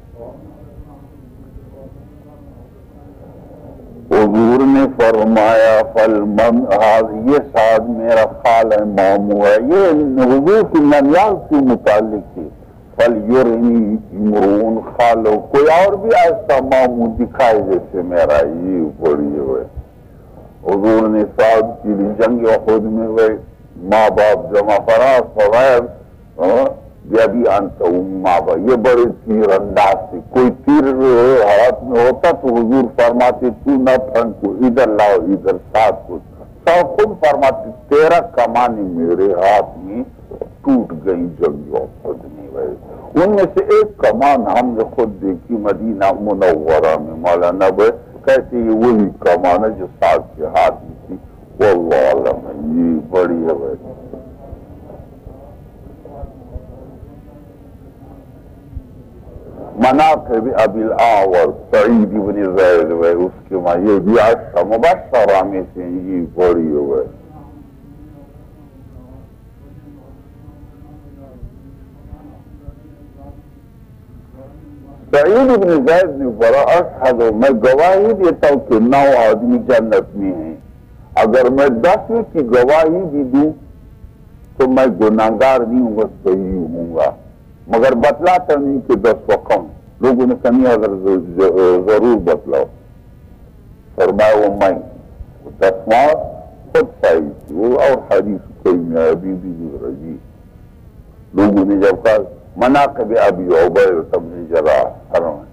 حضور نے فرمایا فلمن یہ سعد میرا خال ہے مامو ہے، یہ حضور کی ننیال سے متعلق تھی، فلیرنی امرؤ خالو، کوئی اور بھی ایسا مامو دکھائے جیسے میرا، یہ بڑی ہے۔ حضور نے سعد کی لیے جنگ احد میں ہوئے ماں باپ جمع فراز فوائد بھی انت ماں باپ، یہ بڑے تیر انداز سے، کوئی تیر ہاتھ میں ہوتا تو حضور فرماتے تو نہ پھنک کو ادھر لاؤ ادھر ساتھ کو، سب خود فرماتے تیرا کمانی میرے ہاتھ میں ٹوٹ گئی جنگ احد میں ہوئے۔ ان میں سے ایک کمان ہم نے خود دیکھی مدینہ منورہ میں، مولانا بھائی کہتے یہ وہی کمان ہے جو سعد کے ہاتھ میں تھی، واللہ علم ہے، یہ بڑی ہے بھائی۔ مناقب ابی الاعور سعید بن زید ہوئے، اس کے ماں یہ بھی عشرہ مبشرہ میں سے یہ بڑی ہوئے۔ سعید بن زید نے بڑا اشہد، میں گواہی دیتا ہوں کہ نو آدمی جنت میں ہیں، اگر میں دسویں کی گواہی بھی دوں تو میں گناہگار نہیں ہوں گا، صحیح ہوں گا، مگر بتلاتا نہیں کہ دس و کم۔ لوگوں نے کہا اگر ضرور بتلاؤ، فرمایا وہ میں دسواں خود صحیح تھی، وہ اور حدیث کوئی میں ابھی بھی گزرا جی۔ لوگوں نے جب کہا مناقب ابی عبیدہ بن جراح فرمایا،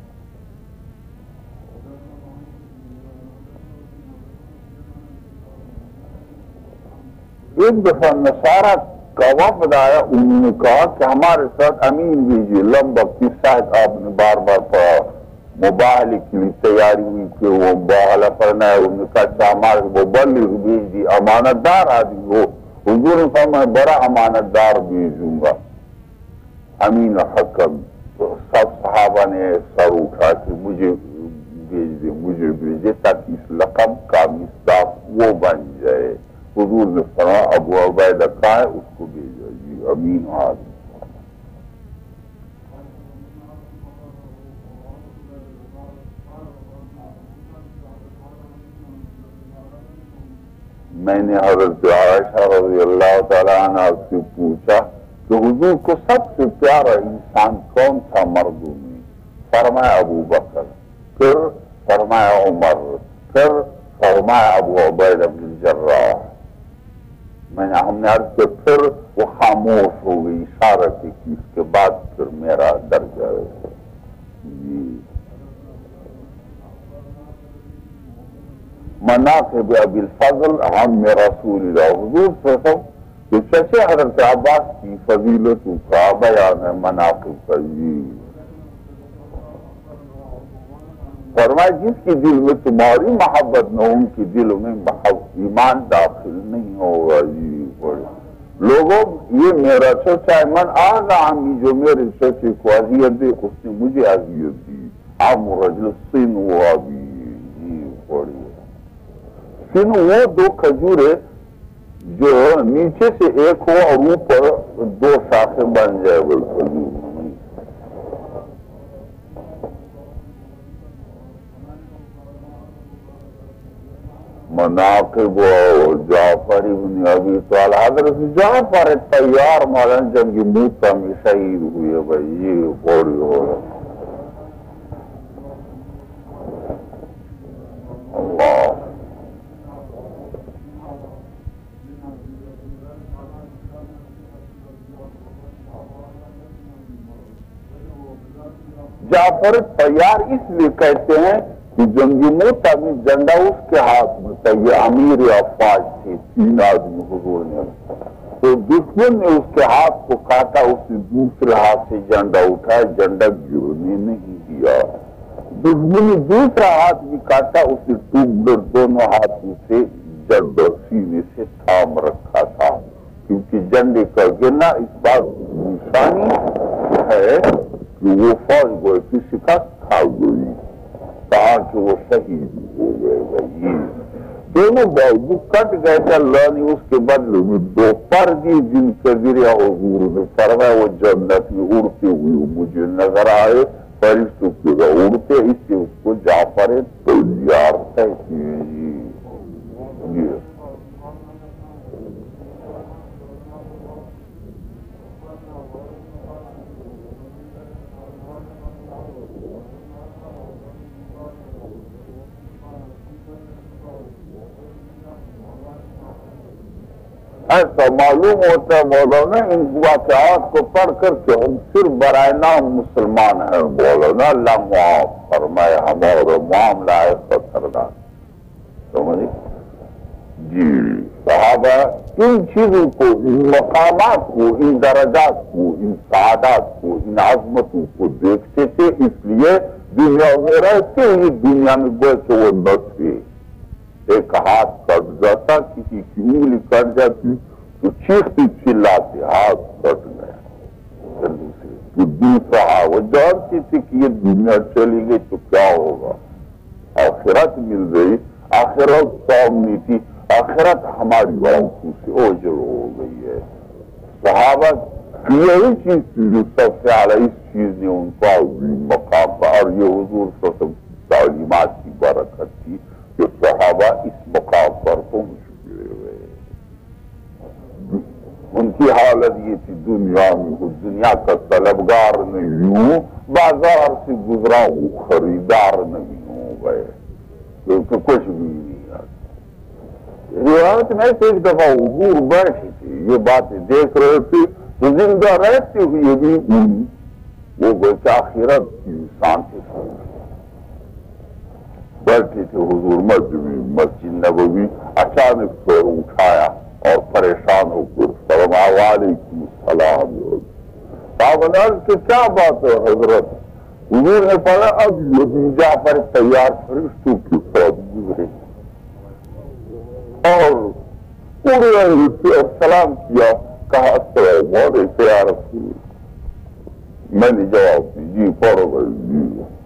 ایک دفعہ نصارہ کا وفد آیا، انہوں نے کہا کہ ہمارے ساتھ امین بھیجیے، لمبا قصہ آپ نے بار بار پڑھا، مباہلے کے لیے تیاری ہوئی کہ وہ مباہلہ کرنا ہے، انہوں نے کہا اچھا ہمارے مبلغ بھیج دی، امانت دار آدمی ہو، حضور نے فرمایا بڑا امانت دار بھیجوں گا، امین حکم۔ تو سب صحابہ نے سر اٹھا کہ مجھے بھیج دے مجھے بھیجے تاکہ اس لقب کا مصداق وہ بن جائے۔ حضور نے فرمایا ابو عبیدہ کہا ہے اس کو بھیجا جی، امین آدمی۔ میں نے حضرت عائشہ رضی اللہ تعالیٰ عنہ سے پوچھا کہ حضور کو سب سے پیارا انسان کون تھا مردوں میں؟ فرمایا ابو بکر، پھر فرمایا عمر، پھر فرمایا ابو عبیدہ بن الجراح۔ میں نے ہم نے عرض کیا، پھر وہ خاموش ہو گئی، اشارہ کی کہ اس کے بعد پھر میرا درجہ ہے جی۔ مناقب ابی الفضل عم رسول اللہ، حضور صلی اللہ علیہ وسلم کہ چچے حضرت عباس کی فضیلت کا بیان ہے مناقب کا جی۔ فرمایا جس کے دل میں تمہاری محبت نہ ہو ان کے دلوں میں محبت ایمان داخل نہیں ہوگا. جی بڑے لوگوں یہ میرا چچا ہے من آگا ہمی جو میرے چچے کو اذیت دے اس نے مجھے اذیت دی. عام رجل سن ہوا بھی. جی بڑی سن وہ دو کھجورے جو نیچے سے ایک ہو اور اوپر دو شاخیں بن جائے وہ کھجور. مناقب جعفر ابن ابی طالب حضرت جعفر تیار مولانا جنگی موتا میں شہید ہوئے. بھائی یہ بڑی ہو رہا اللہ. جعفر تیار اس لیے کہتے ہیں کہ جنگی موتا میں جنڈا اس کے ہاتھ میں تھا. یہ امیر افواج تھے تین آدمی حضور نے. تو دشمن نے اس کے ہاتھ کو کاٹا اس نے دوسرے ہاتھ سے جنڈا اٹھایا جنڈا گرنے نہیں دیا. دشمن نے دوسرا ہاتھ بھی کاٹا اس نے ٹوٹ دونوں ہاتھوں سے جنڈا سینے سے تھام رکھا تھا کیونکہ جنڈے کا گرنا اس بات نشانی ہے کہ وہ فوج گوئے کسی کا کھا گئی تاکہ وہ شہید ہو گئے. دونوں بازو کٹ گئے تھے. اللہ نے اس کے بدلے میں دو پر دی جن کے ذریعہ حضور نے فرمایا وہ جنت میں اڑتے ہوئے مجھے نظر آئے فرشتوں کے اڑتے. اس سے اس کو جعفر تیار کہتے ہیں. جی ایسا معلوم ہوتا ہے مولانا ان واقعات کو پڑھ کر کے ہم صرف برائے نام مسلمان ہیں. مولانا اللہ معاف فرمائے ہمارا معاملہ ہے خطرناک. سمجھے جی صحابہ ان چیزوں کو ان مقامات کو ان درجات کو ان سعادات کو ان عظمتوں کو دیکھتے تھے اس لیے دنیا میں رہتے ہی دنیا میں گئے تو وہ نہ تھے. ایک ہاتھ کٹ جاتا کسی کی انگلی کٹ جاتی تو چیختی چلاتے ہاتھ کٹ گیا. تو دوسرا وہ جانتی تھی کہ یہ دنیا چلی گئی تو کیا ہوگا. آخرت مل گئی. آخرت سامنے تھی. آخرت ہماری آنکھوں سے اوجل ہو گئی ہے. صحابہ یہی چیز تھی جو سب سے اعلیٰ اس چیز نے ان کو مقام پر اور یہ حضور صلی اللہ علیہ وسلم کی تعلیمات کی برکت تھی کہ صحابہ اس مقام پر پہنچ گئے. ان کی حالت یہ تھی دنیا میں دنیا کا طلبگار نہیں ہوں بازار سے گزرا ہوں خریدار نہیں ہوں گئے کیونکہ کچھ بھی نہیں آتا. روایت میں سے ایک دفعہ حضور بیٹھی تھی یہ باتیں دیکھ رہے تھے تو زندہ رہتے ہوئے بھی وہ بچہ آخرت کی انسان کے ساتھ بیٹھے تھے حضور مسجد مسجد نبوی. اچانک سور اٹھایا اور پریشان ہو کر فرمایا وعلیکم السلام. صاحب کہ کیا بات ہے حضرت. حضور نے پڑھا اب یہ جعفر تیار فرشتوں کے ساتھ گزرے اور پورے سلام کیا. کہا السلام علیکم یا رسول. میں نے جواب دی جی پڑھو گئی. جی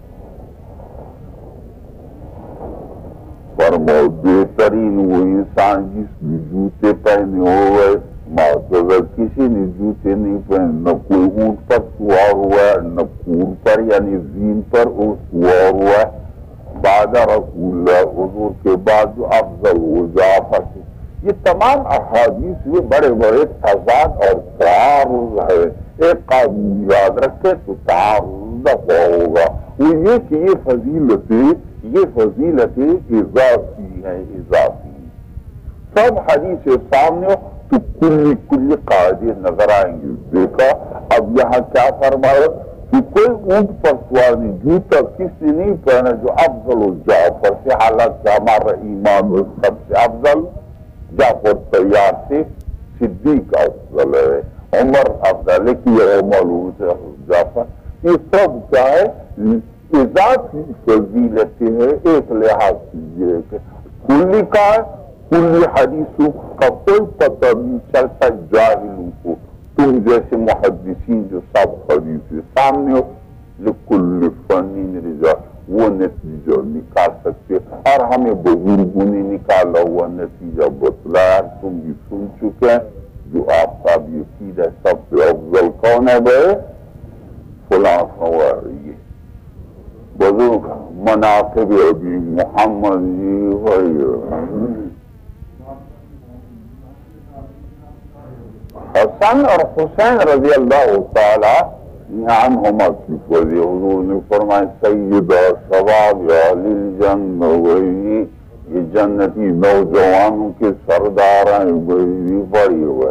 فرماؤ بہترین وہ انسان جس نے جوتے پہنے ہوئے معذر کسی نے جوتے نہیں پہنے نہ کوئی اونٹ پر سوار ہوا ہے نہ کور پر یعنی زین پر سوار ہوا ہے. بعد رسول اللہ حضور کے بعد جو افضل ہو جعفر سے. یہ تمام احادیث یہ بڑے بڑے تضاد اور تعارض ہے. ایک قانون یاد رکھے تو تعارض نہ ہوگا. وہ یہ کہ یہ فضیلتیں یہ فضیلتیں اضافی ہیں اضافی. سب حدیث سامنے تو کلی کلی قاعدے نظر آئیں گے. دیکھا اب یہاں کیا فرمایا کہ کوئی اونٹ پر سوار نہیں جوتا کس نے نہیں پہنا جو افضل جعفر سے. حالانکہ ہمارا ایمان سب سے افضل جعفر تیار سے صدیق افضل ہے عمر افضل ہے کہ یہ معلوم سے جعفر. یہ سب کیا ہے کے ذاتی فضیلت ہے. ایک لحاظ کیجیے کہ کلی کا کلی حدیثوں کا کوئی پتہ نہیں چلتا جاہلوں کو. تم جیسے محدثین جو سب حدیث کے سامنے ہو لکل فنین رجا وہ نتیجہ نکال سکتے. اور ہمیں بزرگوں نے نکالا ہوا نتیجہ بتلایا تم بھی سن چکے ہیں. جو آپ کا بھی عقیدہ ہے سب سے افضل کون ہے بھائی؟ فلاں خواری بزرگ مناقب ابی محمد جی بھائی حسن اور حسین رضی اللہ تعالی عنہما کی فضی حضور نے فرمائے سیدہ شباب اہل الجنہ وہی یہ جنتی نوجوانوں کے سردار ہیں وہی بڑی ہوئے.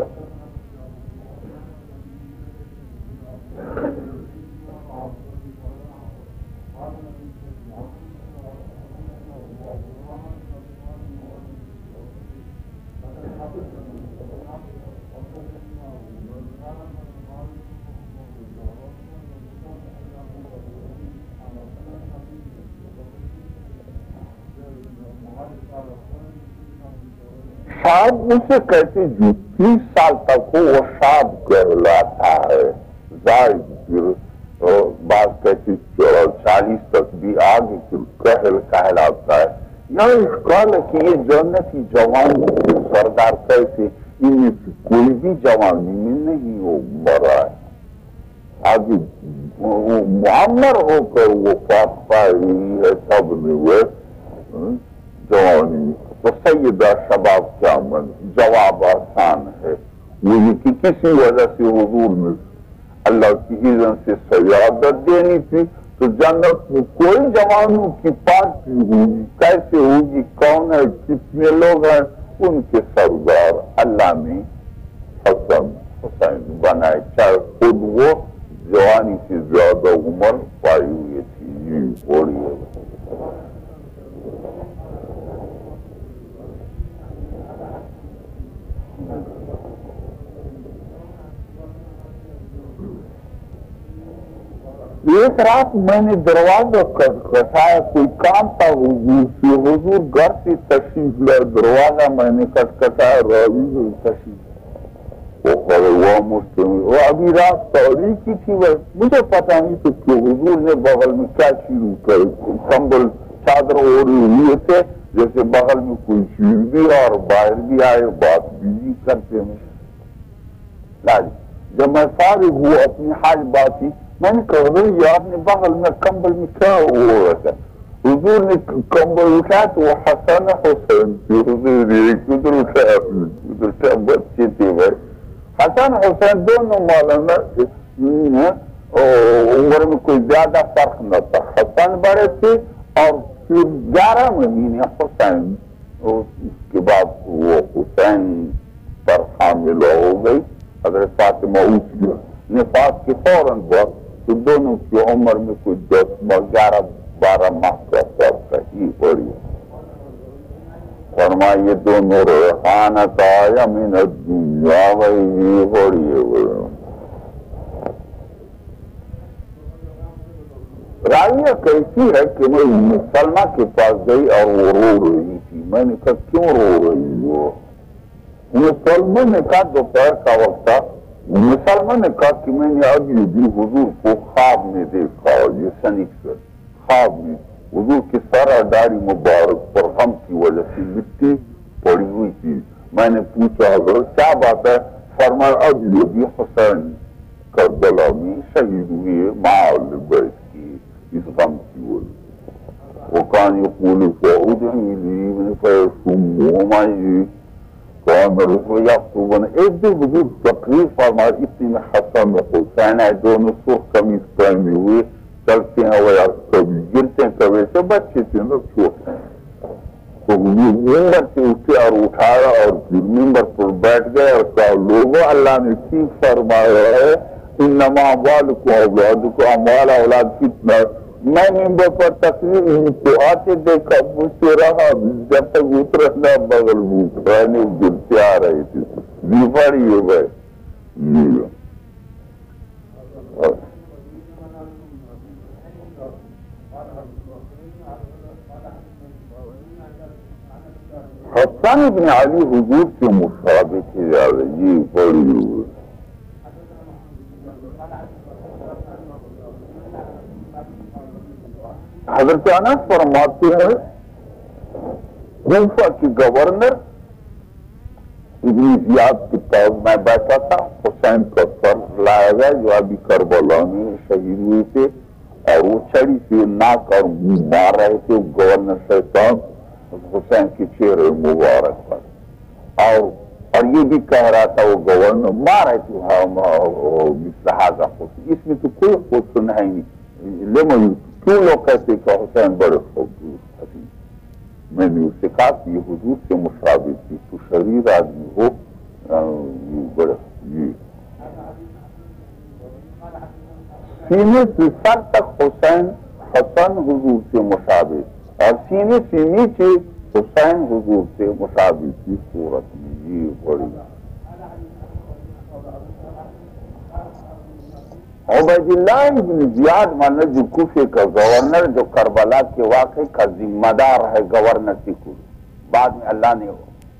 شاب اسے کہتے جو تیس سال تک ہو وہ شاب کہلاتا ہے. زائد پھر بعض کہتے چالیس تک بھی آگے پھر کہل کہلاتا ہے. یہاں اس قال ہے کہ یہ جنتی جوان سردار کیسے ان میں سے کوئی بھی جوانی میں نہیں ہو مرا ہے. آگے معمر ہو کر وہ پاک پائی ہے سب نے وہ جوانی. تو سیدہ شباب کیا من جواب آسان ہے. وہ یہ کہ کسی وجہ سے حضور میں اللہ کی اذن سے سیادت دینی تھی تو جنت میں کوئی جوانوں کی پارٹی ہوگی. کیسے ہوگی؟ کون ہے؟ کتنے لوگ ہیں؟ ان کے سردار اللہ نے حسن حسین بنائے. چاہے خود وہ جوانی سے زیادہ عمر پائی ہوئی تھی. یہ بوڑھی ہے. ایک رات میں نے دروازہ کھٹکھٹایا. کوئی کام تھا حضور سے. حضور گھر سے تشریف لائے. دروازہ میں نے کھٹکھٹایا. راوی تشریف وہ مجھ وہ ابھی رات تاریخی تھی. مجھے پتا نہیں تو کہ حضور نے بغل میں کیا شروع کر کمبل چادر اوڑے ہوئے تھے جیسے بغل میں کوئی شیر بھی اور باہر بھی آئے بات بھی کرتے ہیں. جب میں فارغ ہوا اپنی حال بات ہی میں نے کہا یہ آپ نے بغل میں کمبل میں کیا ہو رہا تھا؟ حضور نے کمبل اٹھایا تو وہ حسن حسین تھے. حضور نے ایک ادھر اٹھایا ادھر کیا بچے تھے بھائی. حسن حسین دونوں مولانا عمر میں کوئی زیادہ فرق نہ تھا. حسن بڑے تھے اور پھر گیارہ مہینے حسین. اس کے بعد وہ حسین پر حامل ہو گئی. حضرت فاطمہ اس نفاس کے فوراً بعد تو دونوں کی عمر میں کوئی دس گیارہ بارہ ماہ کا فرق ہی پڑی. فرمائیے دونوں ریحانت آیا من الدنیا وہی پڑی ہے. راویہ کیسی ہے کہ میں مسلمہ کے پاس گئی اور وہ رو رہی تھی. میں نے کہا کیوں رو رہی ہو؟ مسلمان نے کہا دوپہر کا وقت تھا. مسلمان نے کہا کہ میں نے ابھی بھی حضور کو خواب میں دیکھا. یہ سنک خواب میں حضور کی سارا داڑھی مبارک پر غم کی وجہ سے مٹی پڑی ہوئی تھی. میں نے پوچھا حضرت کیا بات ہے؟ فرمایا ابھی بھی حسین کربلا میں شہید ہوئے مال بیت کی اس غم کی وجہ. وہ کان یقول فعودنی لی فیسمومائی کون رسول یافتوبن. ایک دن حضور تقریر فرمایا اتنی میں حسن حسین ہے دونوں سرخ قمیص پہنے ہوئے چلتے ہیں وہ کبھی گرتے ہیں کبھی سے بچے تھے نا چھوٹے ہیں. تو حضور ممبر سے اٹھے اور اٹھایا اور پھر ممبر پر بیٹھ گئے اور کہا لوگوں اللہ نے ٹھیک فرمایا ہے انما اموالکم واولادکم اموال اولاد فتنہ. میں ممبر پر تقریر ان کو آتے دیکھا مجھتے رہا جب تک اترنا بغل میں اترانے گرتے آ رہے تھے. بیماری ہو گئے. حسن ابن علی حضور سے مشابہ تھے زیادہ جی بڑی ہوئے. حضرت انس فرماتے ہیں کوفہ کی گورنر ابن زیاد کے پاس میں بیٹھا تھا. حسین کا فرض لایا گیا جو ابھی کربلا میں شہید ہوئے تھے اور وہ چھڑی سے ناک اور منہ مار رہے تھے گورنر شیطان حسین کے چہرے مبارک پر. اور اور یہ بھی کہہ رہا تھا وہ گورنر مار رہے تھے لہٰذا خود اس میں تو کوئی حسن ہے نہیں. لیکن کیوں لوگ کہتے کہ حسین بڑے خوبصورت تھے؟ میں نے اسے کہا کہ یہ حضور سے مشابہ تھی. تو شریر آدمی ہو بڑے یہ سینے سے سر تک حسین حسن حضور سے مشابہ اور سینے سے نیچے حسین حضور سے مشابہ کی صورت میں. یہ بڑی عبید اللہ بن زیاد مانا جو کوفے کا گورنر جو کربلا کے واقعے کا ذمہ دار ہے گورنر کی کو بعد میں اللہ نے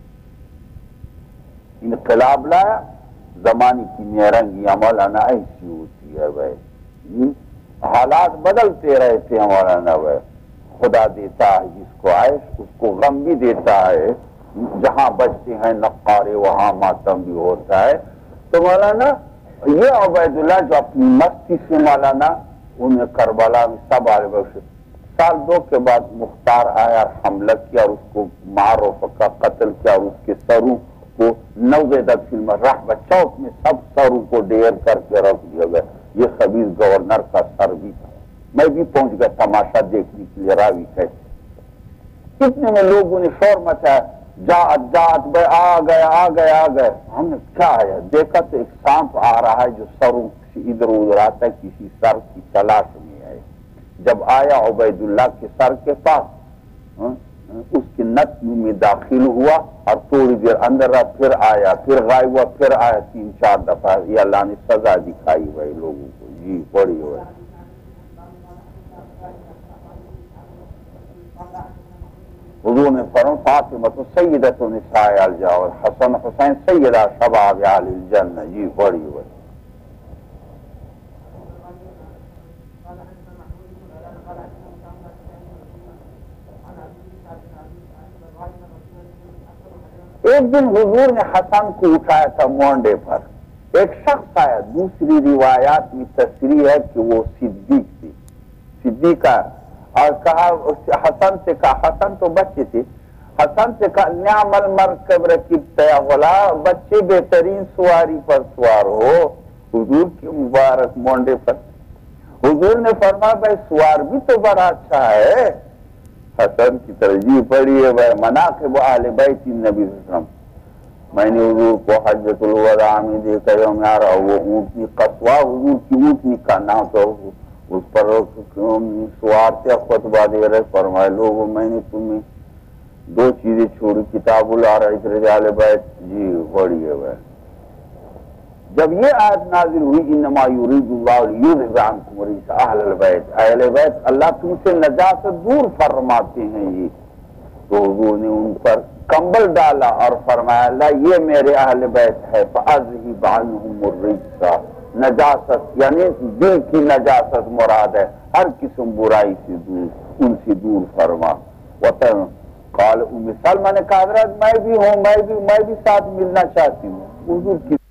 انقلاب لایا. زمانے کی نیرنگی مولانا ایسی ہوتی ہے بھائی حالات بدلتے رہتے ہیں مولانا بھائی. خدا دیتا ہے جس کو عیش اس کو غم بھی دیتا ہے. جہاں بچتے ہیں نقارے وہاں ماتم بھی ہوتا ہے. تو مولانا یہ عبید اللہ جو اپنی مستی سے مولانا انہیں کربلا میں سب آل بخش سال دو کے بعد مختار آیا اور حملہ کیا اور اس کو معروف کا قتل کیا اور اس کے سروں کو نوے دس فلم رحبہ چوک میں سب سروں کو ڈیر کر کے رکھ دیا گیا. یہ خبیث گورنر کا سر بھی تھا. میں بھی پہنچ گیا تماشا دیکھنے کے لیے راوی کیسے. کتنے میں لوگوں نے شور مچایا جات جات بھائی آ گئے آ گئے آ گئے. ہم نے کیا ہے دیکھا تو ایک سانپ آ رہا ہے جو سروں سے ادھر ادھر آتا ہے کسی سر کی تلاش میں ہے. جب آیا عبید اللہ کے سر کے پاس اس کے نتیوں میں داخل ہوا اور تھوڑی دیر اندر رہا پھر آیا پھر غائب ہوا پھر آیا تین چار دفعہ. یہ اللہ نے سزا دکھائی بھائی لوگوں کو. جی بڑی ہوئے حضور نے فرمایا فاطمہ تو سیدۃ نساء الجنہ حسن حسین سیدہ شباب اہل الجنہ. جی بڑی ہوئے ایک دن حضور نے حسن کو اٹھایا تھا مونڈے پر. ایک شخص آیا. دوسری روایات میں تصریح ہے کہ وہ صدیق تھی صدیق اور کہا حسن سے کہا حسن تو بچے تھے حسن سے کہا نعم المرکب رکبت یا غلام بچے بہترین سواری پر سوار ہو حضور کی مبارک مونڈے پر. حضور نے فرمایا بھائی سوار بھی تو بڑا اچھا ہے. حسن کی ترجیح پڑی ہے بھائی مناقب اہل بیت نبی صلی اللہ علیہ وسلم. میں نے حضور کو حجۃ الوداع میں دیکھا یوم آ رہا وہ اونٹنی قصوا حضور کی اونٹنی کا نام تو اس پر سوار سے خطبہ دے رہے. فرمائے لوگوں میں نے تمہیں دو چیزیں چھوڑی کتاب العرائض رجال بیت. جی بڑی ہے بھائی. جب یہ آیت نازل ہوئی انما یرید اللہ لیذھب عنکم الرجس اہل البیت اہل بیت اللہ تم سے نجاست دور فرماتے ہیں. یہ تو حضور نے ان پر کمبل ڈالا اور فرمایا اللہ یہ میرے اہل بیت ہے فاذھب عنہم الرجس. نجاست یعنی دل کی نجاست مراد ہے. ہر قسم برائی سے دور ان سے دور فرما. وطن قال ام سلمہ نے کہا حضرت میں بھی ہوں میں بھی میں بھی ساتھ ملنا چاہتی ہوں. حضور کی